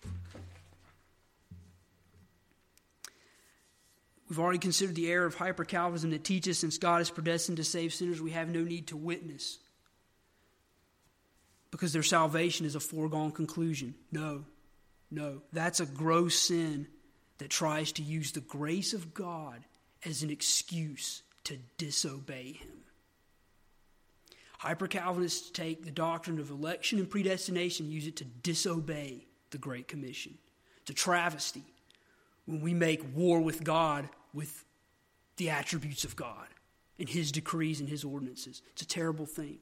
We've already considered the error of hyper-Calvinism that teaches since God is predestined to save sinners, we have no need to witness because their salvation is a foregone conclusion. No, no. That's a gross sin that tries to use the grace of God as an excuse to disobey him. Hyper-Calvinists take the doctrine of election and predestination and use it to disobey the Great Commission. It's a travesty when we make war with God with the attributes of God and his decrees and his ordinances. It's a terrible thing.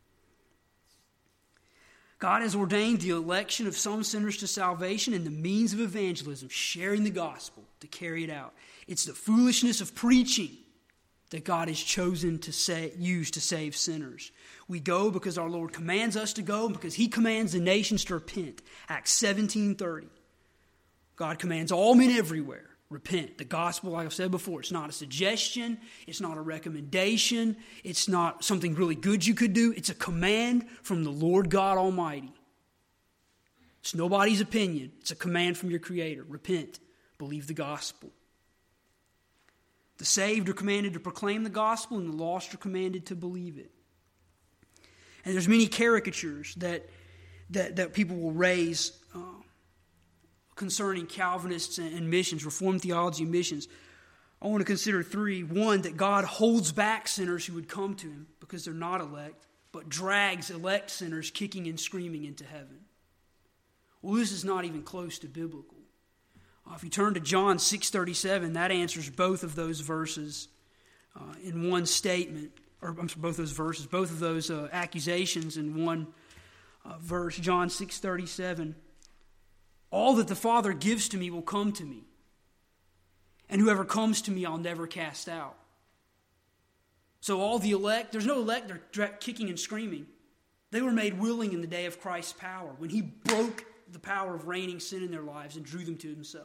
God has ordained the election of some sinners to salvation and the means of evangelism, sharing the gospel to carry it out. It's the foolishness of preaching that God has chosen to say, use to save sinners. We go because our Lord commands us to go and because he commands the nations to repent. Acts seventeen thirty. God commands all men everywhere, repent. The gospel, like I've said before, it's not a suggestion. It's not a recommendation. It's not something really good you could do. It's a command from the Lord God Almighty. It's nobody's opinion. It's a command from your Creator. Repent. Believe the gospel. The saved are commanded to proclaim the gospel, and the lost are commanded to believe it. And there's many caricatures that that, that people will raise uh, concerning Calvinists and missions, Reformed theology and missions. I want to consider three. One, that God holds back sinners who would come to him because they're not elect, but drags elect sinners kicking and screaming into heaven. Well, this is not even close to biblical. Uh, if you turn to John six thirty-seven, that answers both of those verses uh, in one statement, or I'm sorry, both those verses, both of those uh, accusations in one uh, verse. John six thirty-seven. All that the Father gives to me will come to me, and whoever comes to me I'll never cast out. So all the elect, there's no elect, they're dra- kicking and screaming. They were made willing in the day of Christ's power, when he broke the power of reigning sin in their lives and drew them to himself.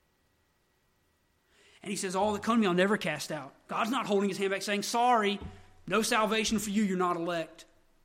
And he says, all that come to me I'll never cast out. God's not holding his hand back saying, sorry, no salvation for you, you're not elect.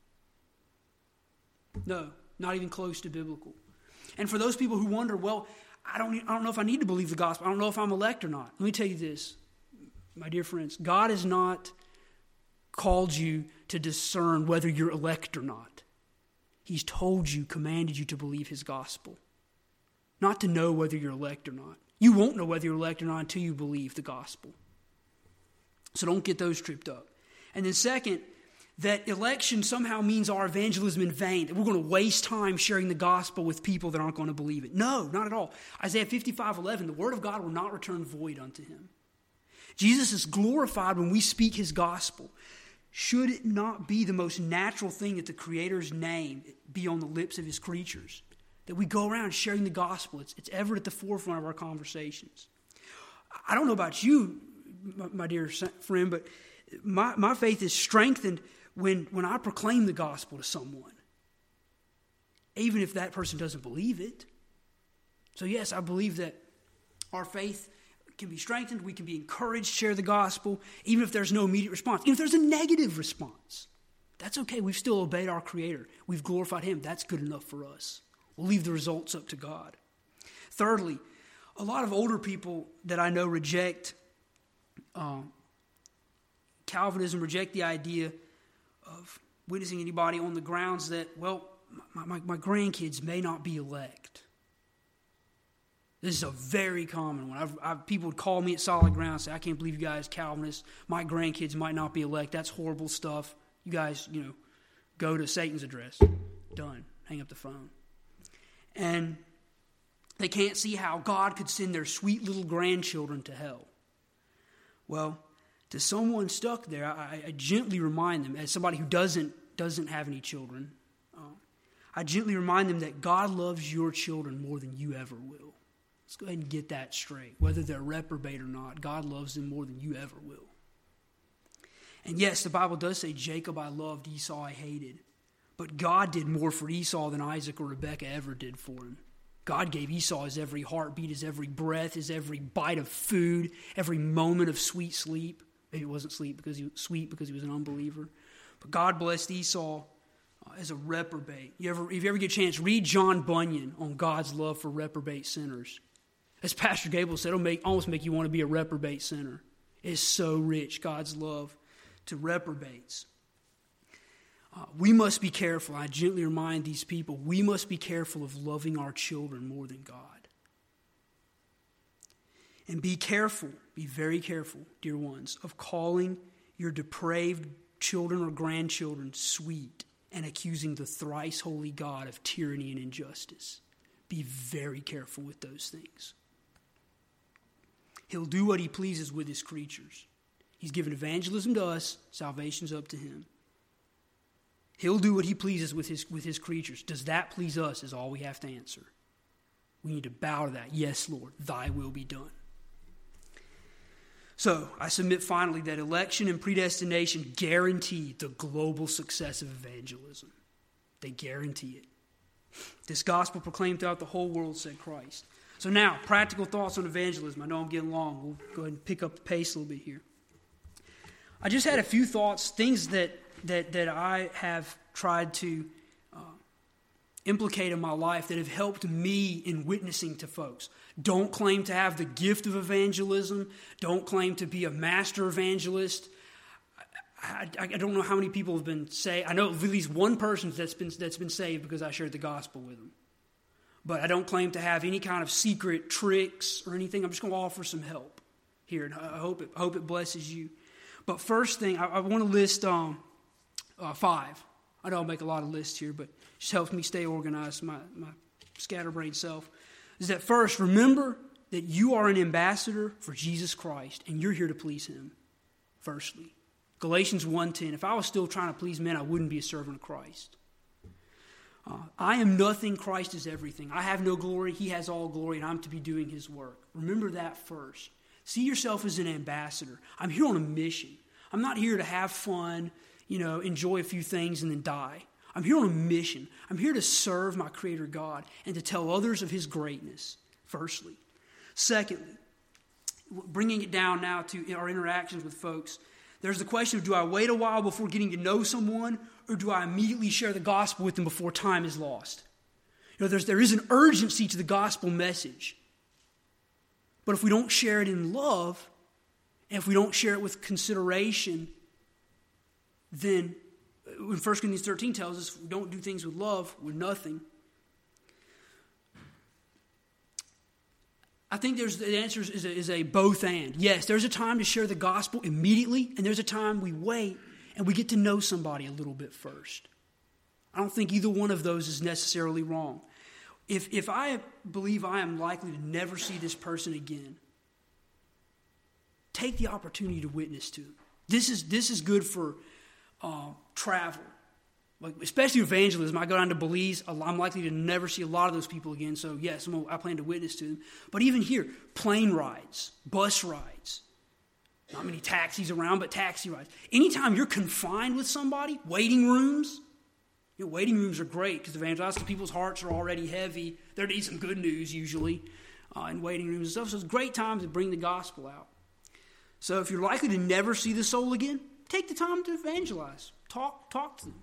No, not even close to biblical. And for those people who wonder, well, I don't, I don't know if I need to believe the gospel. I don't know if I'm elect or not. Let me tell you this, my dear friends. God has not called you to discern whether you're elect or not. He's told you, commanded you to believe his gospel. Not to know whether you're elect or not. You won't know whether you're elect or not until you believe the gospel. So don't get those tripped up. And then second, that election somehow means our evangelism in vain, that we're going to waste time sharing the gospel with people that aren't going to believe it. No, not at all. Isaiah fifty-five eleven, the word of God will not return void unto him. Jesus is glorified when we speak his gospel. Should it not be the most natural thing that the Creator's name be on the lips of his creatures? That we go around sharing the gospel. It's, it's ever at the forefront of our conversations. I don't know about you, my, my dear friend, but my, my faith is strengthened when, when I proclaim the gospel to someone, even if that person doesn't believe it. So yes, I believe that our faith can be strengthened, we can be encouraged to share the gospel, even if there's no immediate response. Even if there's a negative response, that's okay. We've still obeyed our Creator. We've glorified him. That's good enough for us. We'll leave the results up to God. Thirdly, a lot of older people that I know reject um, Calvinism, reject the idea of witnessing anybody on the grounds that, well, my, my, my grandkids may not be elect. This is a very common one. I've, I've, people would call me at Solid Ground and say, I can't believe you guys Calvinists. My grandkids might not be elect. That's horrible stuff. You guys, you know, go to Satan's address. Done. hang up the phone. And they can't see how God could send their sweet little grandchildren to hell. Well, to someone stuck there, I, I gently remind them, as somebody who doesn't doesn't have any children, uh, I gently remind them that God loves your children more than you ever will. Let's go ahead and get that straight. Whether they're reprobate or not, God loves them more than you ever will. And yes, the Bible does say, Jacob I loved, Esau I hated. But God did more for Esau than Isaac or Rebekah ever did for him. God gave Esau his every heartbeat, his every breath, his every bite of food, every moment of sweet sleep. Maybe it wasn't sleep because he was sweet because he was an unbeliever. But God blessed Esau uh, as a reprobate. You ever, if you ever get a chance, read John Bunyan on God's love for reprobate sinners. As Pastor Gable said, it'll make, almost make you want to be a reprobate sinner. It's so rich, God's love to reprobates. Uh, we must be careful. I gently remind these people, we must be careful of loving our children more than God. And be careful, be very careful, dear ones, of calling your depraved children or grandchildren sweet and accusing the thrice holy God of tyranny and injustice. Be very careful with those things. He'll do what he pleases with his creatures. He's given evangelism to us, salvation's up to him. He'll do what he pleases with his, with his creatures. Does that please us is all we have to answer. We need to bow to that. Yes, Lord, thy will be done. So, I submit finally that election and predestination guarantee the global success of evangelism. They guarantee it. This gospel proclaimed throughout the whole world, said Christ. So now, practical thoughts on evangelism. I know I'm getting long. We'll go ahead and pick up the pace a little bit here. I just had a few thoughts, things that that, that I have tried to uh, implicate in my life that have helped me in witnessing to folks. Don't claim to have the gift of evangelism. Don't claim to be a master evangelist. I, I, I don't know how many people have been saved. I know at least one person that's been that's been saved because I shared the gospel with them. But I don't claim to have any kind of secret tricks or anything. I'm just going to offer some help here, and I hope it, I hope it blesses you. But first thing, I, I want to list um, uh, five. I know I'll make a lot of lists here, but it just helps me stay organized, my, my scatterbrained self. Is that first, remember that you are an ambassador for Jesus Christ, and you're here to please him, firstly. Galatians one ten, if I was still trying to please men, I wouldn't be a servant of Christ. Uh, I am nothing, Christ is everything. I have no glory, he has all glory, and I'm to be doing his work. Remember that first. See yourself as an ambassador. I'm here on a mission. I'm not here to have fun, you know, enjoy a few things and then die. I'm here on a mission. I'm here to serve my Creator God and to tell others of his greatness, firstly. Secondly, bringing it down now to our interactions with folks, there's the question of, do I wait a while before getting to know someone, or do I immediately share the gospel with them before time is lost? You know, there's, there is an urgency to the gospel message. But if we don't share it in love, and if we don't share it with consideration, then when First Corinthians thirteen tells us, if we don't do things with love, we're nothing. I think there's the answer is a, is a both and. Yes, there's a time to share the gospel immediately, and there's a time we wait and we get to know somebody a little bit first. I don't think either one of those is necessarily wrong. If if I believe I am likely to never see this person again, take the opportunity to witness to them. This is this is good for uh, travel, like especially evangelism. I go down to Belize. I'm likely to never see a lot of those people again. So yes, I'm, I plan to witness to them. But even here, plane rides, bus rides, not many taxis around, but taxi rides. Anytime you're confined with somebody, waiting rooms. You know, waiting rooms are great because evangelists, people's hearts are already heavy. There needs some good news usually uh, in waiting rooms and stuff. So it's a great time to bring the gospel out. So if you're likely to never see the soul again, take the time to evangelize. Talk, talk to them.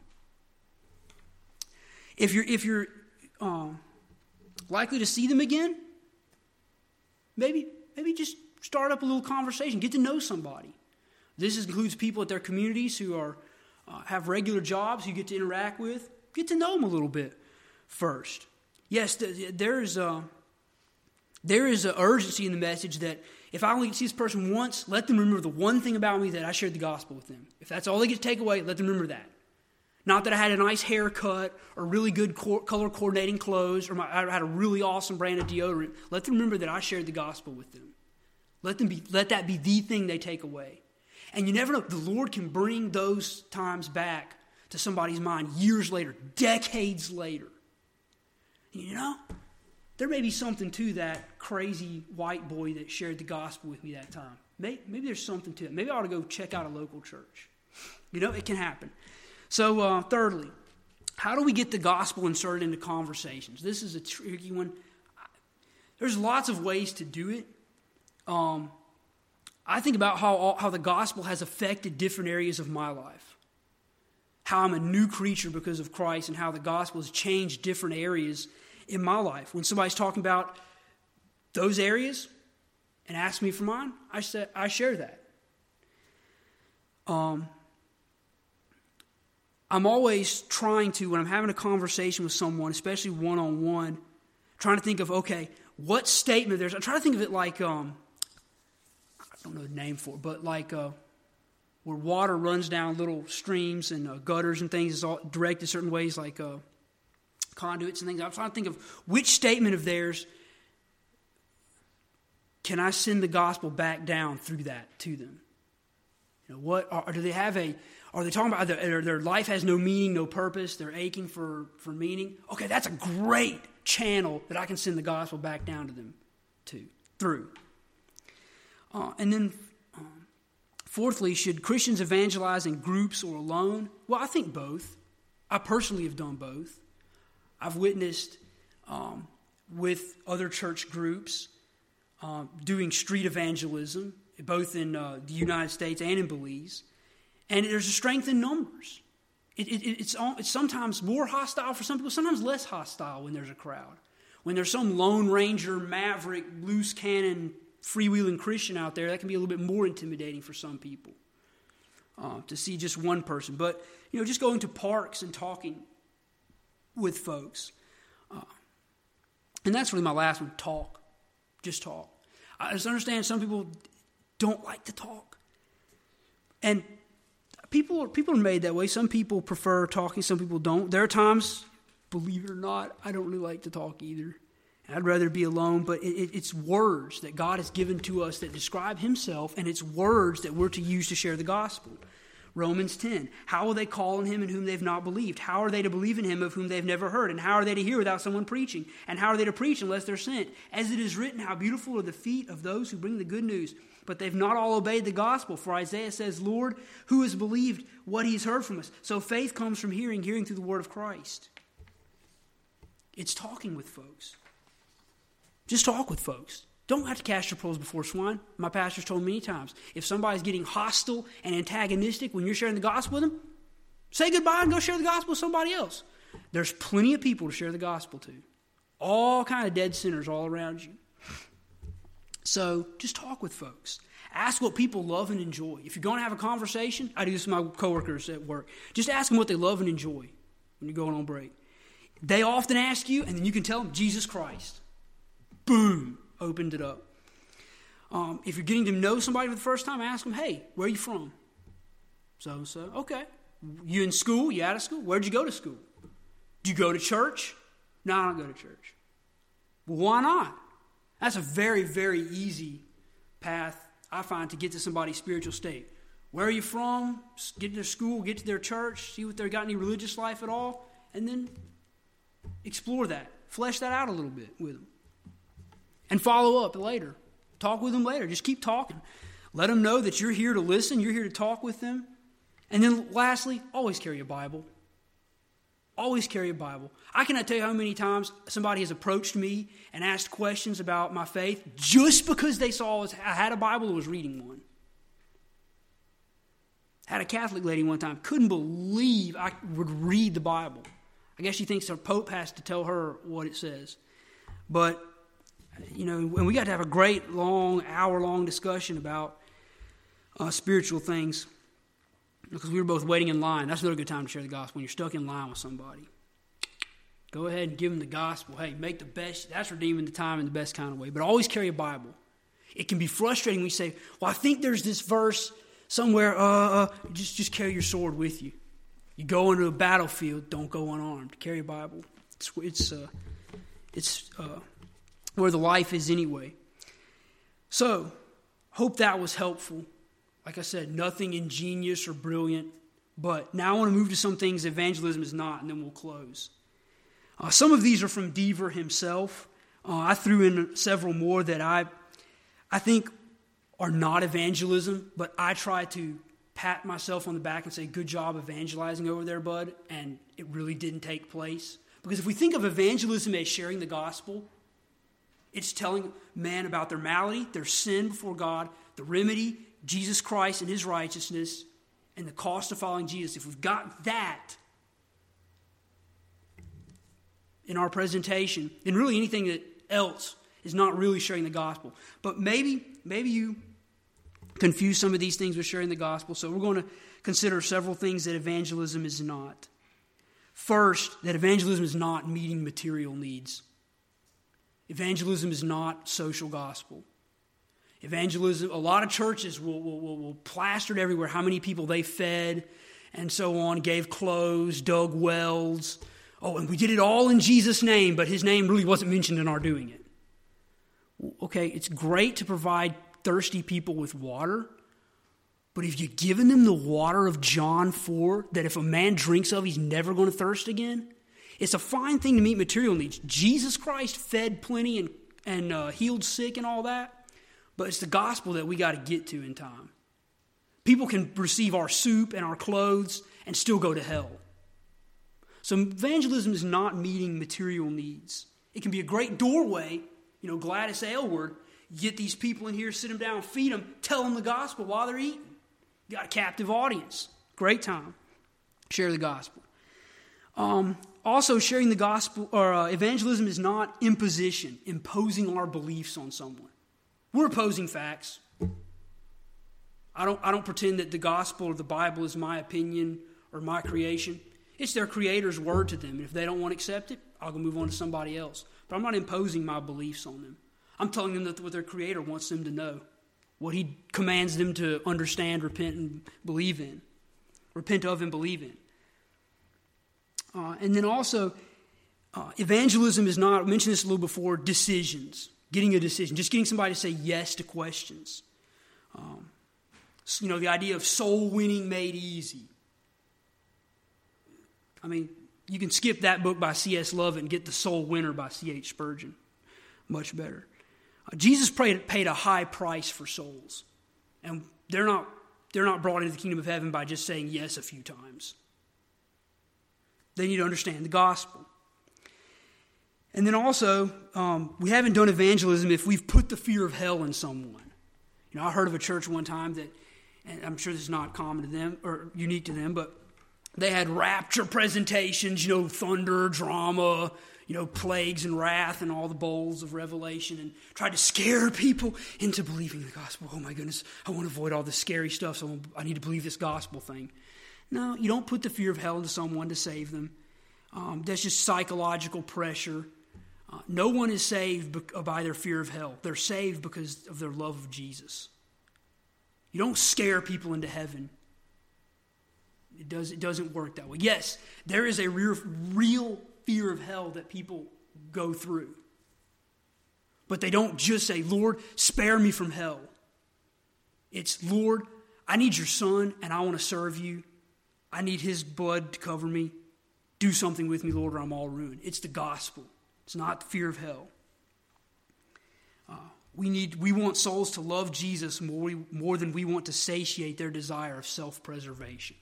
If you're if you're uh, likely to see them again, maybe maybe just start up a little conversation. Get to know somebody. This includes people at their communities who are. Uh, have regular jobs you get to interact with. Get to know them a little bit first. Yes, th- there is a there is an urgency in the message that if I only see this person once, let them remember the one thing about me that I shared the gospel with them. If that's all they get to take away, let them remember that. Not that I had a nice haircut or really good co- color coordinating clothes or my, I had a really awesome brand of deodorant. Let them remember that I shared the gospel with them. Let them be. Let that be the thing they take away. And you never know, the Lord can bring those times back to somebody's mind years later, decades later. You know, there may be something to that crazy white boy that shared the gospel with me that time. Maybe, maybe there's something to it. Maybe I ought to go check out a local church. You know, it can happen. So, uh, thirdly, how do we get the gospel inserted into conversations? This is a tricky one. There's lots of ways to do it. Um, I think about how how the gospel has affected different areas of my life. How I'm a new creature because of Christ and how the gospel has changed different areas in my life. When somebody's talking about those areas and asks me for mine, I say, I share that. Um, I'm always trying to, when I'm having a conversation with someone, especially one-on-one, trying to think of, okay, what statement there's, I try to think of it like, um, I don't know the name for it, but like uh, where water runs down little streams and uh, gutters and things is all directed certain ways, like uh, conduits and things. I'm trying to think of which statement of theirs can I send the gospel back down through that to them? You know, what or, or do they have a? Are they talking about their, their life has no meaning, no purpose? They're aching for, for meaning. Okay, that's a great channel that I can send the gospel back down to them, to through. Uh, and then, um, fourthly, should Christians evangelize in groups or alone? Well, I think both. I personally have done both. I've witnessed um, with other church groups uh, doing street evangelism, both in uh, the United States and in Belize. And there's a strength in numbers. It, it, it's, it's sometimes more hostile for some people, sometimes less hostile when there's a crowd. When there's some Lone Ranger, maverick, loose cannon, freewheeling Christian out there, that can be a little bit more intimidating for some people uh, to see just one person. But, you know, just going to parks and talking with folks. Uh, and that's really my last one, talk. Just talk. I just understand some people don't like to talk. And People, people are made that way. Some people prefer talking, some people don't. There are times, believe it or not, I don't really like to talk either. I'd rather be alone, but it, it, it's words that God has given to us that describe himself, and it's words that we're to use to share the gospel. Romans ten, how will they call on him in whom they've not believed? How are they to believe in him of whom they've never heard? And how are they to hear without someone preaching? And how are they to preach unless they're sent? As it is written, how beautiful are the feet of those who bring the good news. But they've not all obeyed the gospel. For Isaiah says, Lord, who has believed what he's heard from us? So faith comes from hearing, hearing through the word of Christ. It's talking with folks. Just talk with folks. Don't have to cast your pearls before swine. My pastor's told me many times, if somebody's getting hostile and antagonistic when you're sharing the gospel with them, say goodbye and go share the gospel with somebody else. There's plenty of people to share the gospel to. All kind of dead sinners all around you. So just talk with folks. Ask what people love and enjoy. If you're going to have a conversation, I do this with my coworkers at work. Just ask them what they love and enjoy when you're going on break. They often ask you, and then you can tell them, Jesus Christ. Boom. Opened it up. Um, if you're getting to know somebody for the first time, ask them, hey, where are you from? So-and-so. Okay. You in school? You out of school? Where'd you go to school? Do you go to church? No, I don't go to church. Well, why not? That's a very, very easy path, I find, to get to somebody's spiritual state. Where are you from? Get to their school, get to their church, see if they've got any religious life at all, and then explore that. Flesh that out a little bit with them. And follow up later. Talk with them later. Just keep talking. Let them know that you're here to listen, you're here to talk with them. And then lastly, always carry a Bible. Always carry a Bible. I cannot tell you how many times somebody has approached me and asked questions about my faith just because they saw I had a Bible or was reading one. Had a Catholic lady one time, couldn't believe I would read the Bible. I guess she thinks the Pope has to tell her what it says. But, you know, and we got to have a great, long, hour-long discussion about uh, spiritual things. Because we were both waiting in line. That's another good time to share the gospel. When you're stuck in line with somebody, go ahead and give them the gospel. Hey, make the best. That's redeeming the time in the best kind of way. But always carry a Bible. It can be frustrating when you say, well, I think there's this verse somewhere. Uh, uh, just, just carry your sword with you. You go into a battlefield, don't go unarmed. Carry a Bible. It's it's uh, it's uh, where the life is anyway. So, hope that was helpful. Like I said, nothing ingenious or brilliant. But now I want to move to some things evangelism is not, and then we'll close. Uh, some of these are from Dever himself. Uh, I threw in several more that I, I think are not evangelism, but I try to pat myself on the back and say, good job evangelizing over there, bud, and it really didn't take place. Because if we think of evangelism as sharing the gospel, it's telling man about their malady, their sin before God, the remedy, Jesus Christ and his righteousness, and the cost of following Jesus. If we've got that in our presentation, then really anything that else is not really sharing the gospel. But maybe, maybe you confuse some of these things with sharing the gospel. So we're going to consider several things that evangelism is not. First, that evangelism is not meeting material needs. Evangelism is not social gospel. Evangelism, a lot of churches will, will, will, will plaster it everywhere how many people they fed and so on, gave clothes, dug wells. Oh, and we did it all in Jesus' name, but his name really wasn't mentioned in our doing it. Okay, it's great to provide thirsty people with water, but if you've given them the water of John four, that if a man drinks of, he's never going to thirst again, it's a fine thing to meet material needs. Jesus Christ fed plenty and, and uh, healed sick and all that, but it's the gospel that we got to get to in time. People can receive our soup and our clothes and still go to hell. So evangelism is not meeting material needs. It can be a great doorway. You know, Gladys Aylward, get these people in here, sit them down, feed them, tell them the gospel while they're eating. You got a captive audience. Great time. Share the gospel. Um, also, sharing the gospel, or uh, evangelism is not imposition, imposing our beliefs on someone. We're opposing facts. I don't, I don't pretend that the gospel or the Bible is my opinion or my creation. It's their Creator's word to them. And if they don't want to accept it, I'll go move on to somebody else. But I'm not imposing my beliefs on them. I'm telling them that what their Creator wants them to know, what he commands them to understand, repent, and believe in. Repent of and believe in. Uh, and then also, uh, evangelism is not, I mentioned this a little before, decisions. Getting a decision. Just getting somebody to say yes to questions. Um, so, you know, the idea of soul winning made easy. I mean, you can skip that book by C S Lovett and get The Soul Winner by C H Spurgeon. Much better. Uh, Jesus paid, paid a high price for souls. And they're not, they're not brought into the kingdom of heaven by just saying yes a few times. They need to understand the gospel. And then also, um, we haven't done evangelism if we've put the fear of hell in someone. You know, I heard of a church one time that, and I'm sure this is not common to them or unique to them, but they had rapture presentations, you know, thunder, drama, you know, plagues and wrath and all the bowls of Revelation, and tried to scare people into believing the gospel. Oh my goodness, I want to avoid all this scary stuff, so I need to believe this gospel thing. No, you don't put the fear of hell into someone to save them. Um, that's just psychological pressure. Uh, no one is saved by their fear of hell. They're saved because of their love of Jesus. You don't scare people into heaven. It, does, it doesn't work that way. Yes, there is a real, real fear of hell that people go through. But they don't just say, Lord, spare me from hell. It's, Lord, I need your son and I want to serve you. I need his blood to cover me. Do something with me, Lord, or I'm all ruined. It's the gospel. It's not the fear of hell. Uh, we need, we want souls to love Jesus more, more than we want to satiate their desire of self-preservation.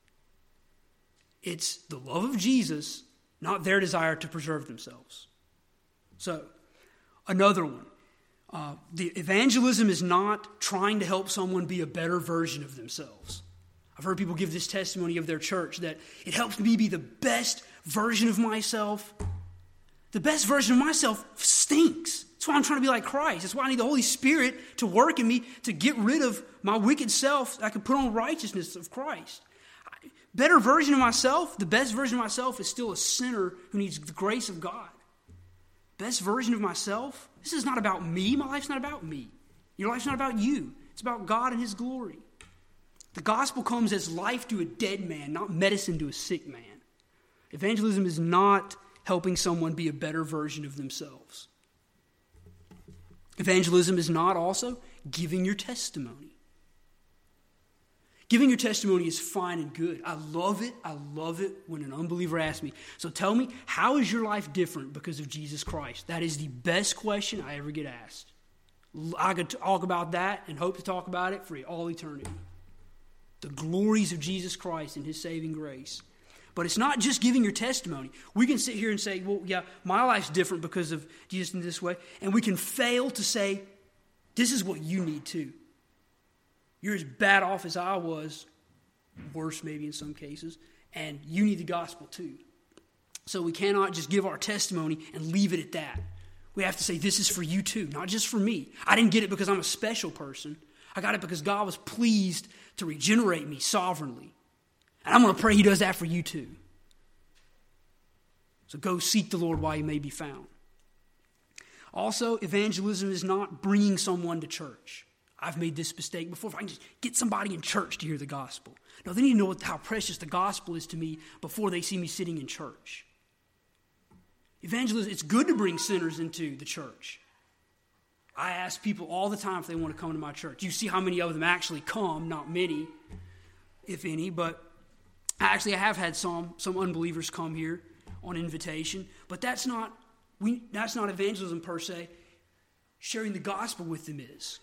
It's the love of Jesus, not their desire to preserve themselves. So, another one. Uh, the evangelism is not trying to help someone be a better version of themselves. I've heard people give this testimony of their church that it helps me be the best version of myself. The best version of myself stinks. That's why I'm trying to be like Christ. That's why I need the Holy Spirit to work in me to get rid of my wicked self so I can put on righteousness of Christ. Better version of myself, the best version of myself is still a sinner who needs the grace of God. Best version of myself, this is not about me. My life's not about me. Your life's not about you. It's about God and his glory. The gospel comes as life to a dead man, not medicine to a sick man. Evangelism is not helping someone be a better version of themselves. Evangelism is not also giving your testimony. Giving your testimony is fine and good. I love it. I love it when an unbeliever asks me, so tell me, how is your life different because of Jesus Christ? That is the best question I ever get asked. I could talk about that and hope to talk about it for all eternity. The glories of Jesus Christ and his saving grace. But it's not just giving your testimony. We can sit here and say, well, yeah, my life's different because of Jesus in this way. And we can fail to say, this is what you need too. You're as bad off as I was, worse maybe in some cases, and you need the gospel too. So we cannot just give our testimony and leave it at that. We have to say, this is for you too, not just for me. I didn't get it because I'm a special person. I got it because God was pleased to regenerate me sovereignly. And I'm going to pray he does that for you too. So go seek the Lord while he may be found. Also, evangelism is not bringing someone to church. I've made this mistake before. If I can just get somebody in church to hear the gospel. No, they need to know what, how precious the gospel is to me before they see me sitting in church. Evangelism, it's good to bring sinners into the church. I ask people all the time if they want to come to my church. You see how many of them actually come, not many, if any, but actually I have had some some unbelievers come here on invitation, but that's not we that's not evangelism per se. Sharing the gospel with them is.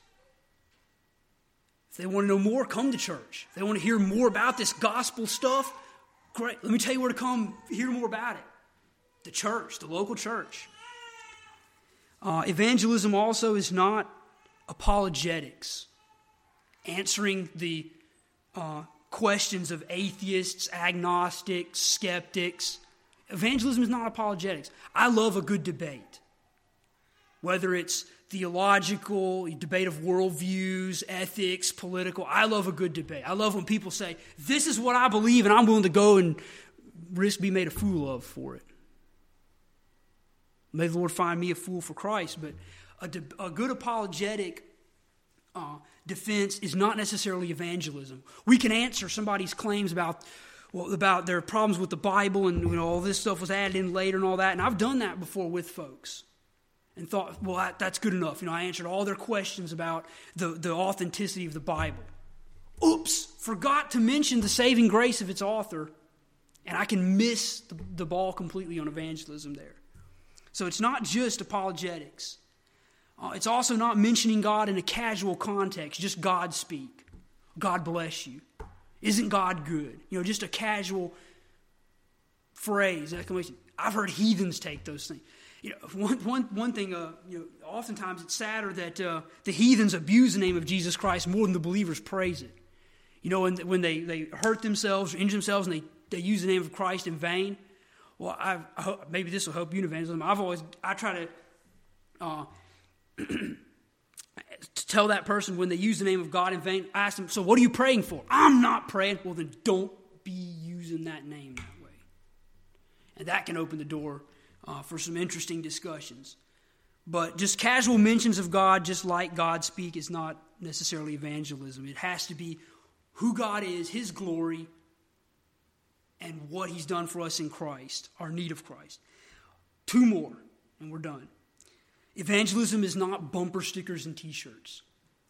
If they want to know more, come to church. If they want to hear more about this gospel stuff, great. Let me tell you where to come hear more about it. The church, the local church. Uh, evangelism also is not apologetics. Answering the uh, questions of atheists, agnostics, skeptics. Evangelism is not apologetics. I love a good debate. Whether it's theological, debate of worldviews, ethics, political. I love a good debate. I love when people say, this is what I believe and I'm willing to go and risk being made a fool of for it. May the Lord find me a fool for Christ, but a, de- a good apologetic uh, defense is not necessarily evangelism. We can answer somebody's claims about well, about their problems with the Bible and you know all this stuff was added in later and all that, and I've done that before with folks. And thought, well, that, that's good enough. You know, I answered all their questions about the, the authenticity of the Bible. Oops, forgot to mention the saving grace of its author, and I can miss the, the ball completely on evangelism there. So it's not just apologetics. Uh, it's also not mentioning God in a casual context, just God speak. God bless you. Isn't God good? You know, just a casual phrase, exclamation. I've heard heathens take those things. You know, one, one, one thing, uh, you know, oftentimes it's sadder that uh, the heathens abuse the name of Jesus Christ more than the believers praise it. You know, when, when they, they hurt themselves or injure themselves and they, they use the name of Christ in vain. Well, I, I hope, maybe this will help you in evangelism. I've always, I try to, uh, to tell that person when they use the name of God in vain, I ask them, so what are you praying for? I'm not praying. Well, then don't be using that name that way. And that can open the door Uh, for some interesting discussions. But just casual mentions of God, just like God speak, is not necessarily evangelism. It has to be who God is, his glory, and what he's done for us in Christ, our need of Christ. Two more, and we're done. Evangelism is not bumper stickers and t-shirts.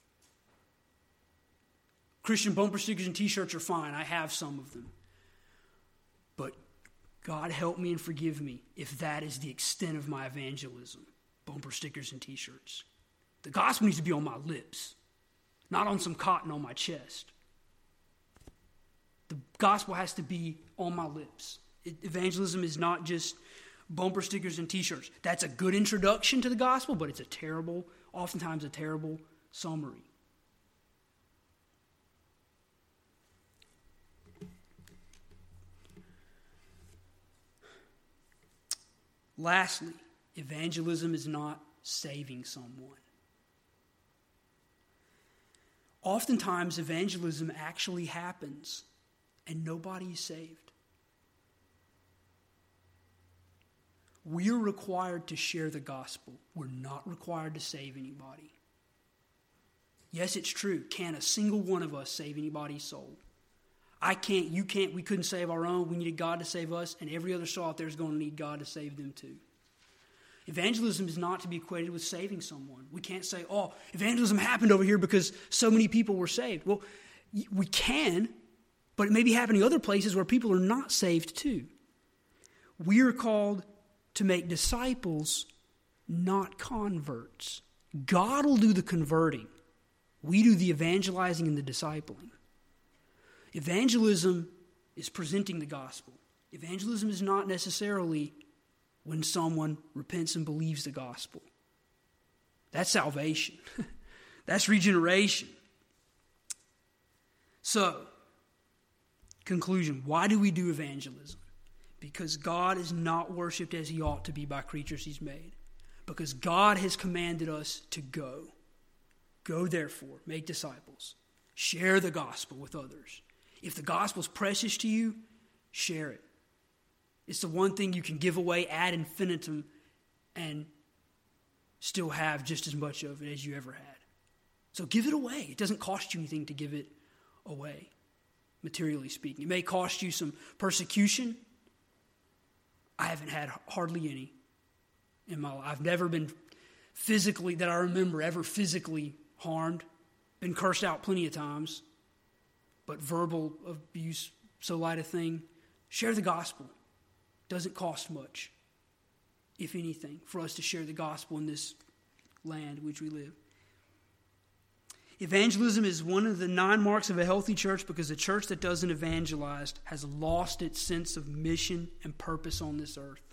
Christian bumper stickers and t-shirts are fine. I have some of them. But God help me and forgive me if that is the extent of my evangelism. Bumper stickers and t-shirts. The gospel needs to be on my lips, not on some cotton on my chest. The gospel has to be on my lips. It, evangelism is not just bumper stickers and t-shirts. That's a good introduction to the gospel, but it's a terrible, oftentimes a terrible summary. Lastly, evangelism is not saving someone. Oftentimes, evangelism actually happens and nobody is saved. We are required to share the gospel. We're not required to save anybody. Yes, it's true. Can a single one of us save anybody's soul? I can't, you can't, we couldn't save our own. We needed God to save us, and every other soul out there is going to need God to save them too. Evangelism is not to be equated with saving someone. We can't say, oh, evangelism happened over here because so many people were saved. Well, we can, but it may be happening other places where people are not saved too. We are called to make disciples, not converts. God will do the converting. We do the evangelizing and the discipling. Evangelism is presenting the gospel. Evangelism is not necessarily when someone repents and believes the gospel. That's salvation. That's regeneration. So, conclusion, why do we do evangelism? Because God is not worshipped as he ought to be by creatures he's made. Because God has commanded us to go. Go therefore, make disciples. Share the gospel with others. If the gospel is precious to you, share it. It's the one thing you can give away ad infinitum and still have just as much of it as you ever had. So give it away. It doesn't cost you anything to give it away, materially speaking. It may cost you some persecution. I haven't had hardly any in my life. I've never been physically, that I remember, ever physically harmed. Been cursed out plenty of times. But verbal abuse, so light a thing. Share the gospel. Doesn't cost much, if anything, for us to share the gospel in this land in which we live. Evangelism is one of the nine marks of a healthy church because a church that doesn't evangelize has lost its sense of mission and purpose on this earth.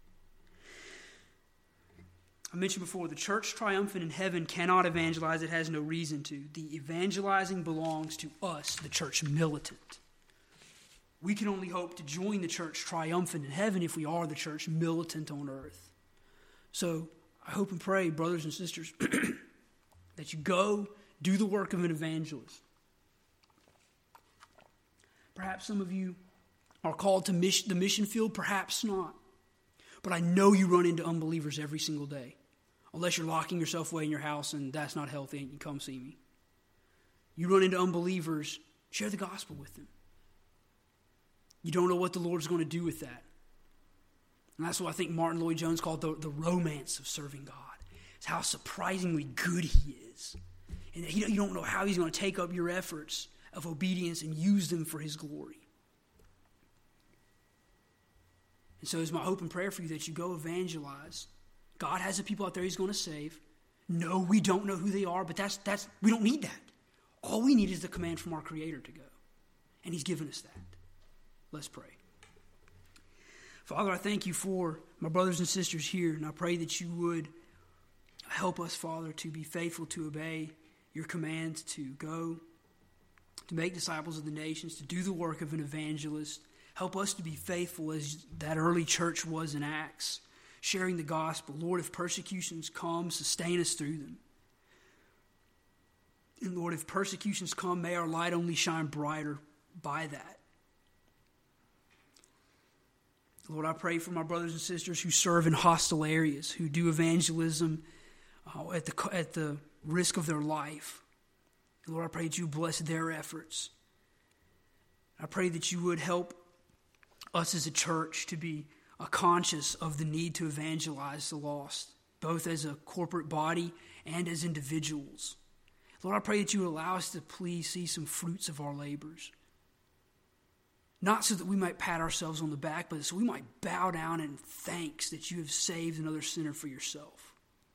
I mentioned before, the church triumphant in heaven cannot evangelize. It has no reason to. The evangelizing belongs to us, the church militant. We can only hope to join the church triumphant in heaven if we are the church militant on earth. So I hope and pray, brothers and sisters, that you go do the work of an evangelist. Perhaps some of you are called to mission, the mission field, perhaps not. But I know you run into unbelievers every single day. Unless you're locking yourself away in your house and that's not healthy and you come see me. You run into unbelievers, share the gospel with them. You don't know what the Lord's going to do with that. And that's what I think Martin Lloyd-Jones called the, the romance of serving God. It's how surprisingly good he is. And that he, you don't know how he's going to take up your efforts of obedience and use them for his glory. And so it's my hope and prayer for you that you go evangelize. God has the people out there he's going to save. No, we don't know who they are, but that's that's we don't need that. All we need is the command from our Creator to go. And he's given us that. Let's pray. Father, I thank you for my brothers and sisters here, and I pray that you would help us, Father, to be faithful to obey your commands to go, to make disciples of the nations, to do the work of an evangelist. Help us to be faithful as that early church was in Acts, sharing the gospel. Lord, if persecutions come, sustain us through them. And Lord, if persecutions come, may our light only shine brighter by that. Lord, I pray for my brothers and sisters who serve in hostile areas, who do evangelism uh, at the at the risk of their life. Lord, I pray that you bless their efforts. I pray that you would help us as a church to be uh, conscious of the need to evangelize the lost, both as a corporate body and as individuals. Lord, I pray that you would allow us to please see some fruits of our labors. Not so that we might pat ourselves on the back, but so we might bow down in thanks that you have saved another sinner for yourself.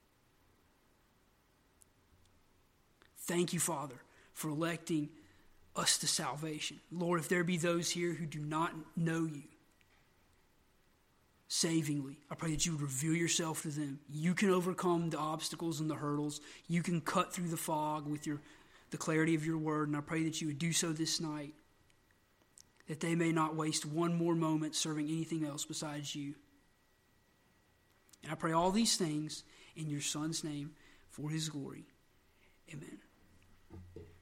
Thank you, Father, for electing us to salvation. Lord, if there be those here who do not know you savingly, I pray that you would reveal yourself to them. You can overcome the obstacles and the hurdles. You can cut through the fog with your the clarity of your word, and I pray that you would do so this night, that they may not waste one more moment serving anything else besides you. And I pray all these things in your Son's name for his glory. Amen.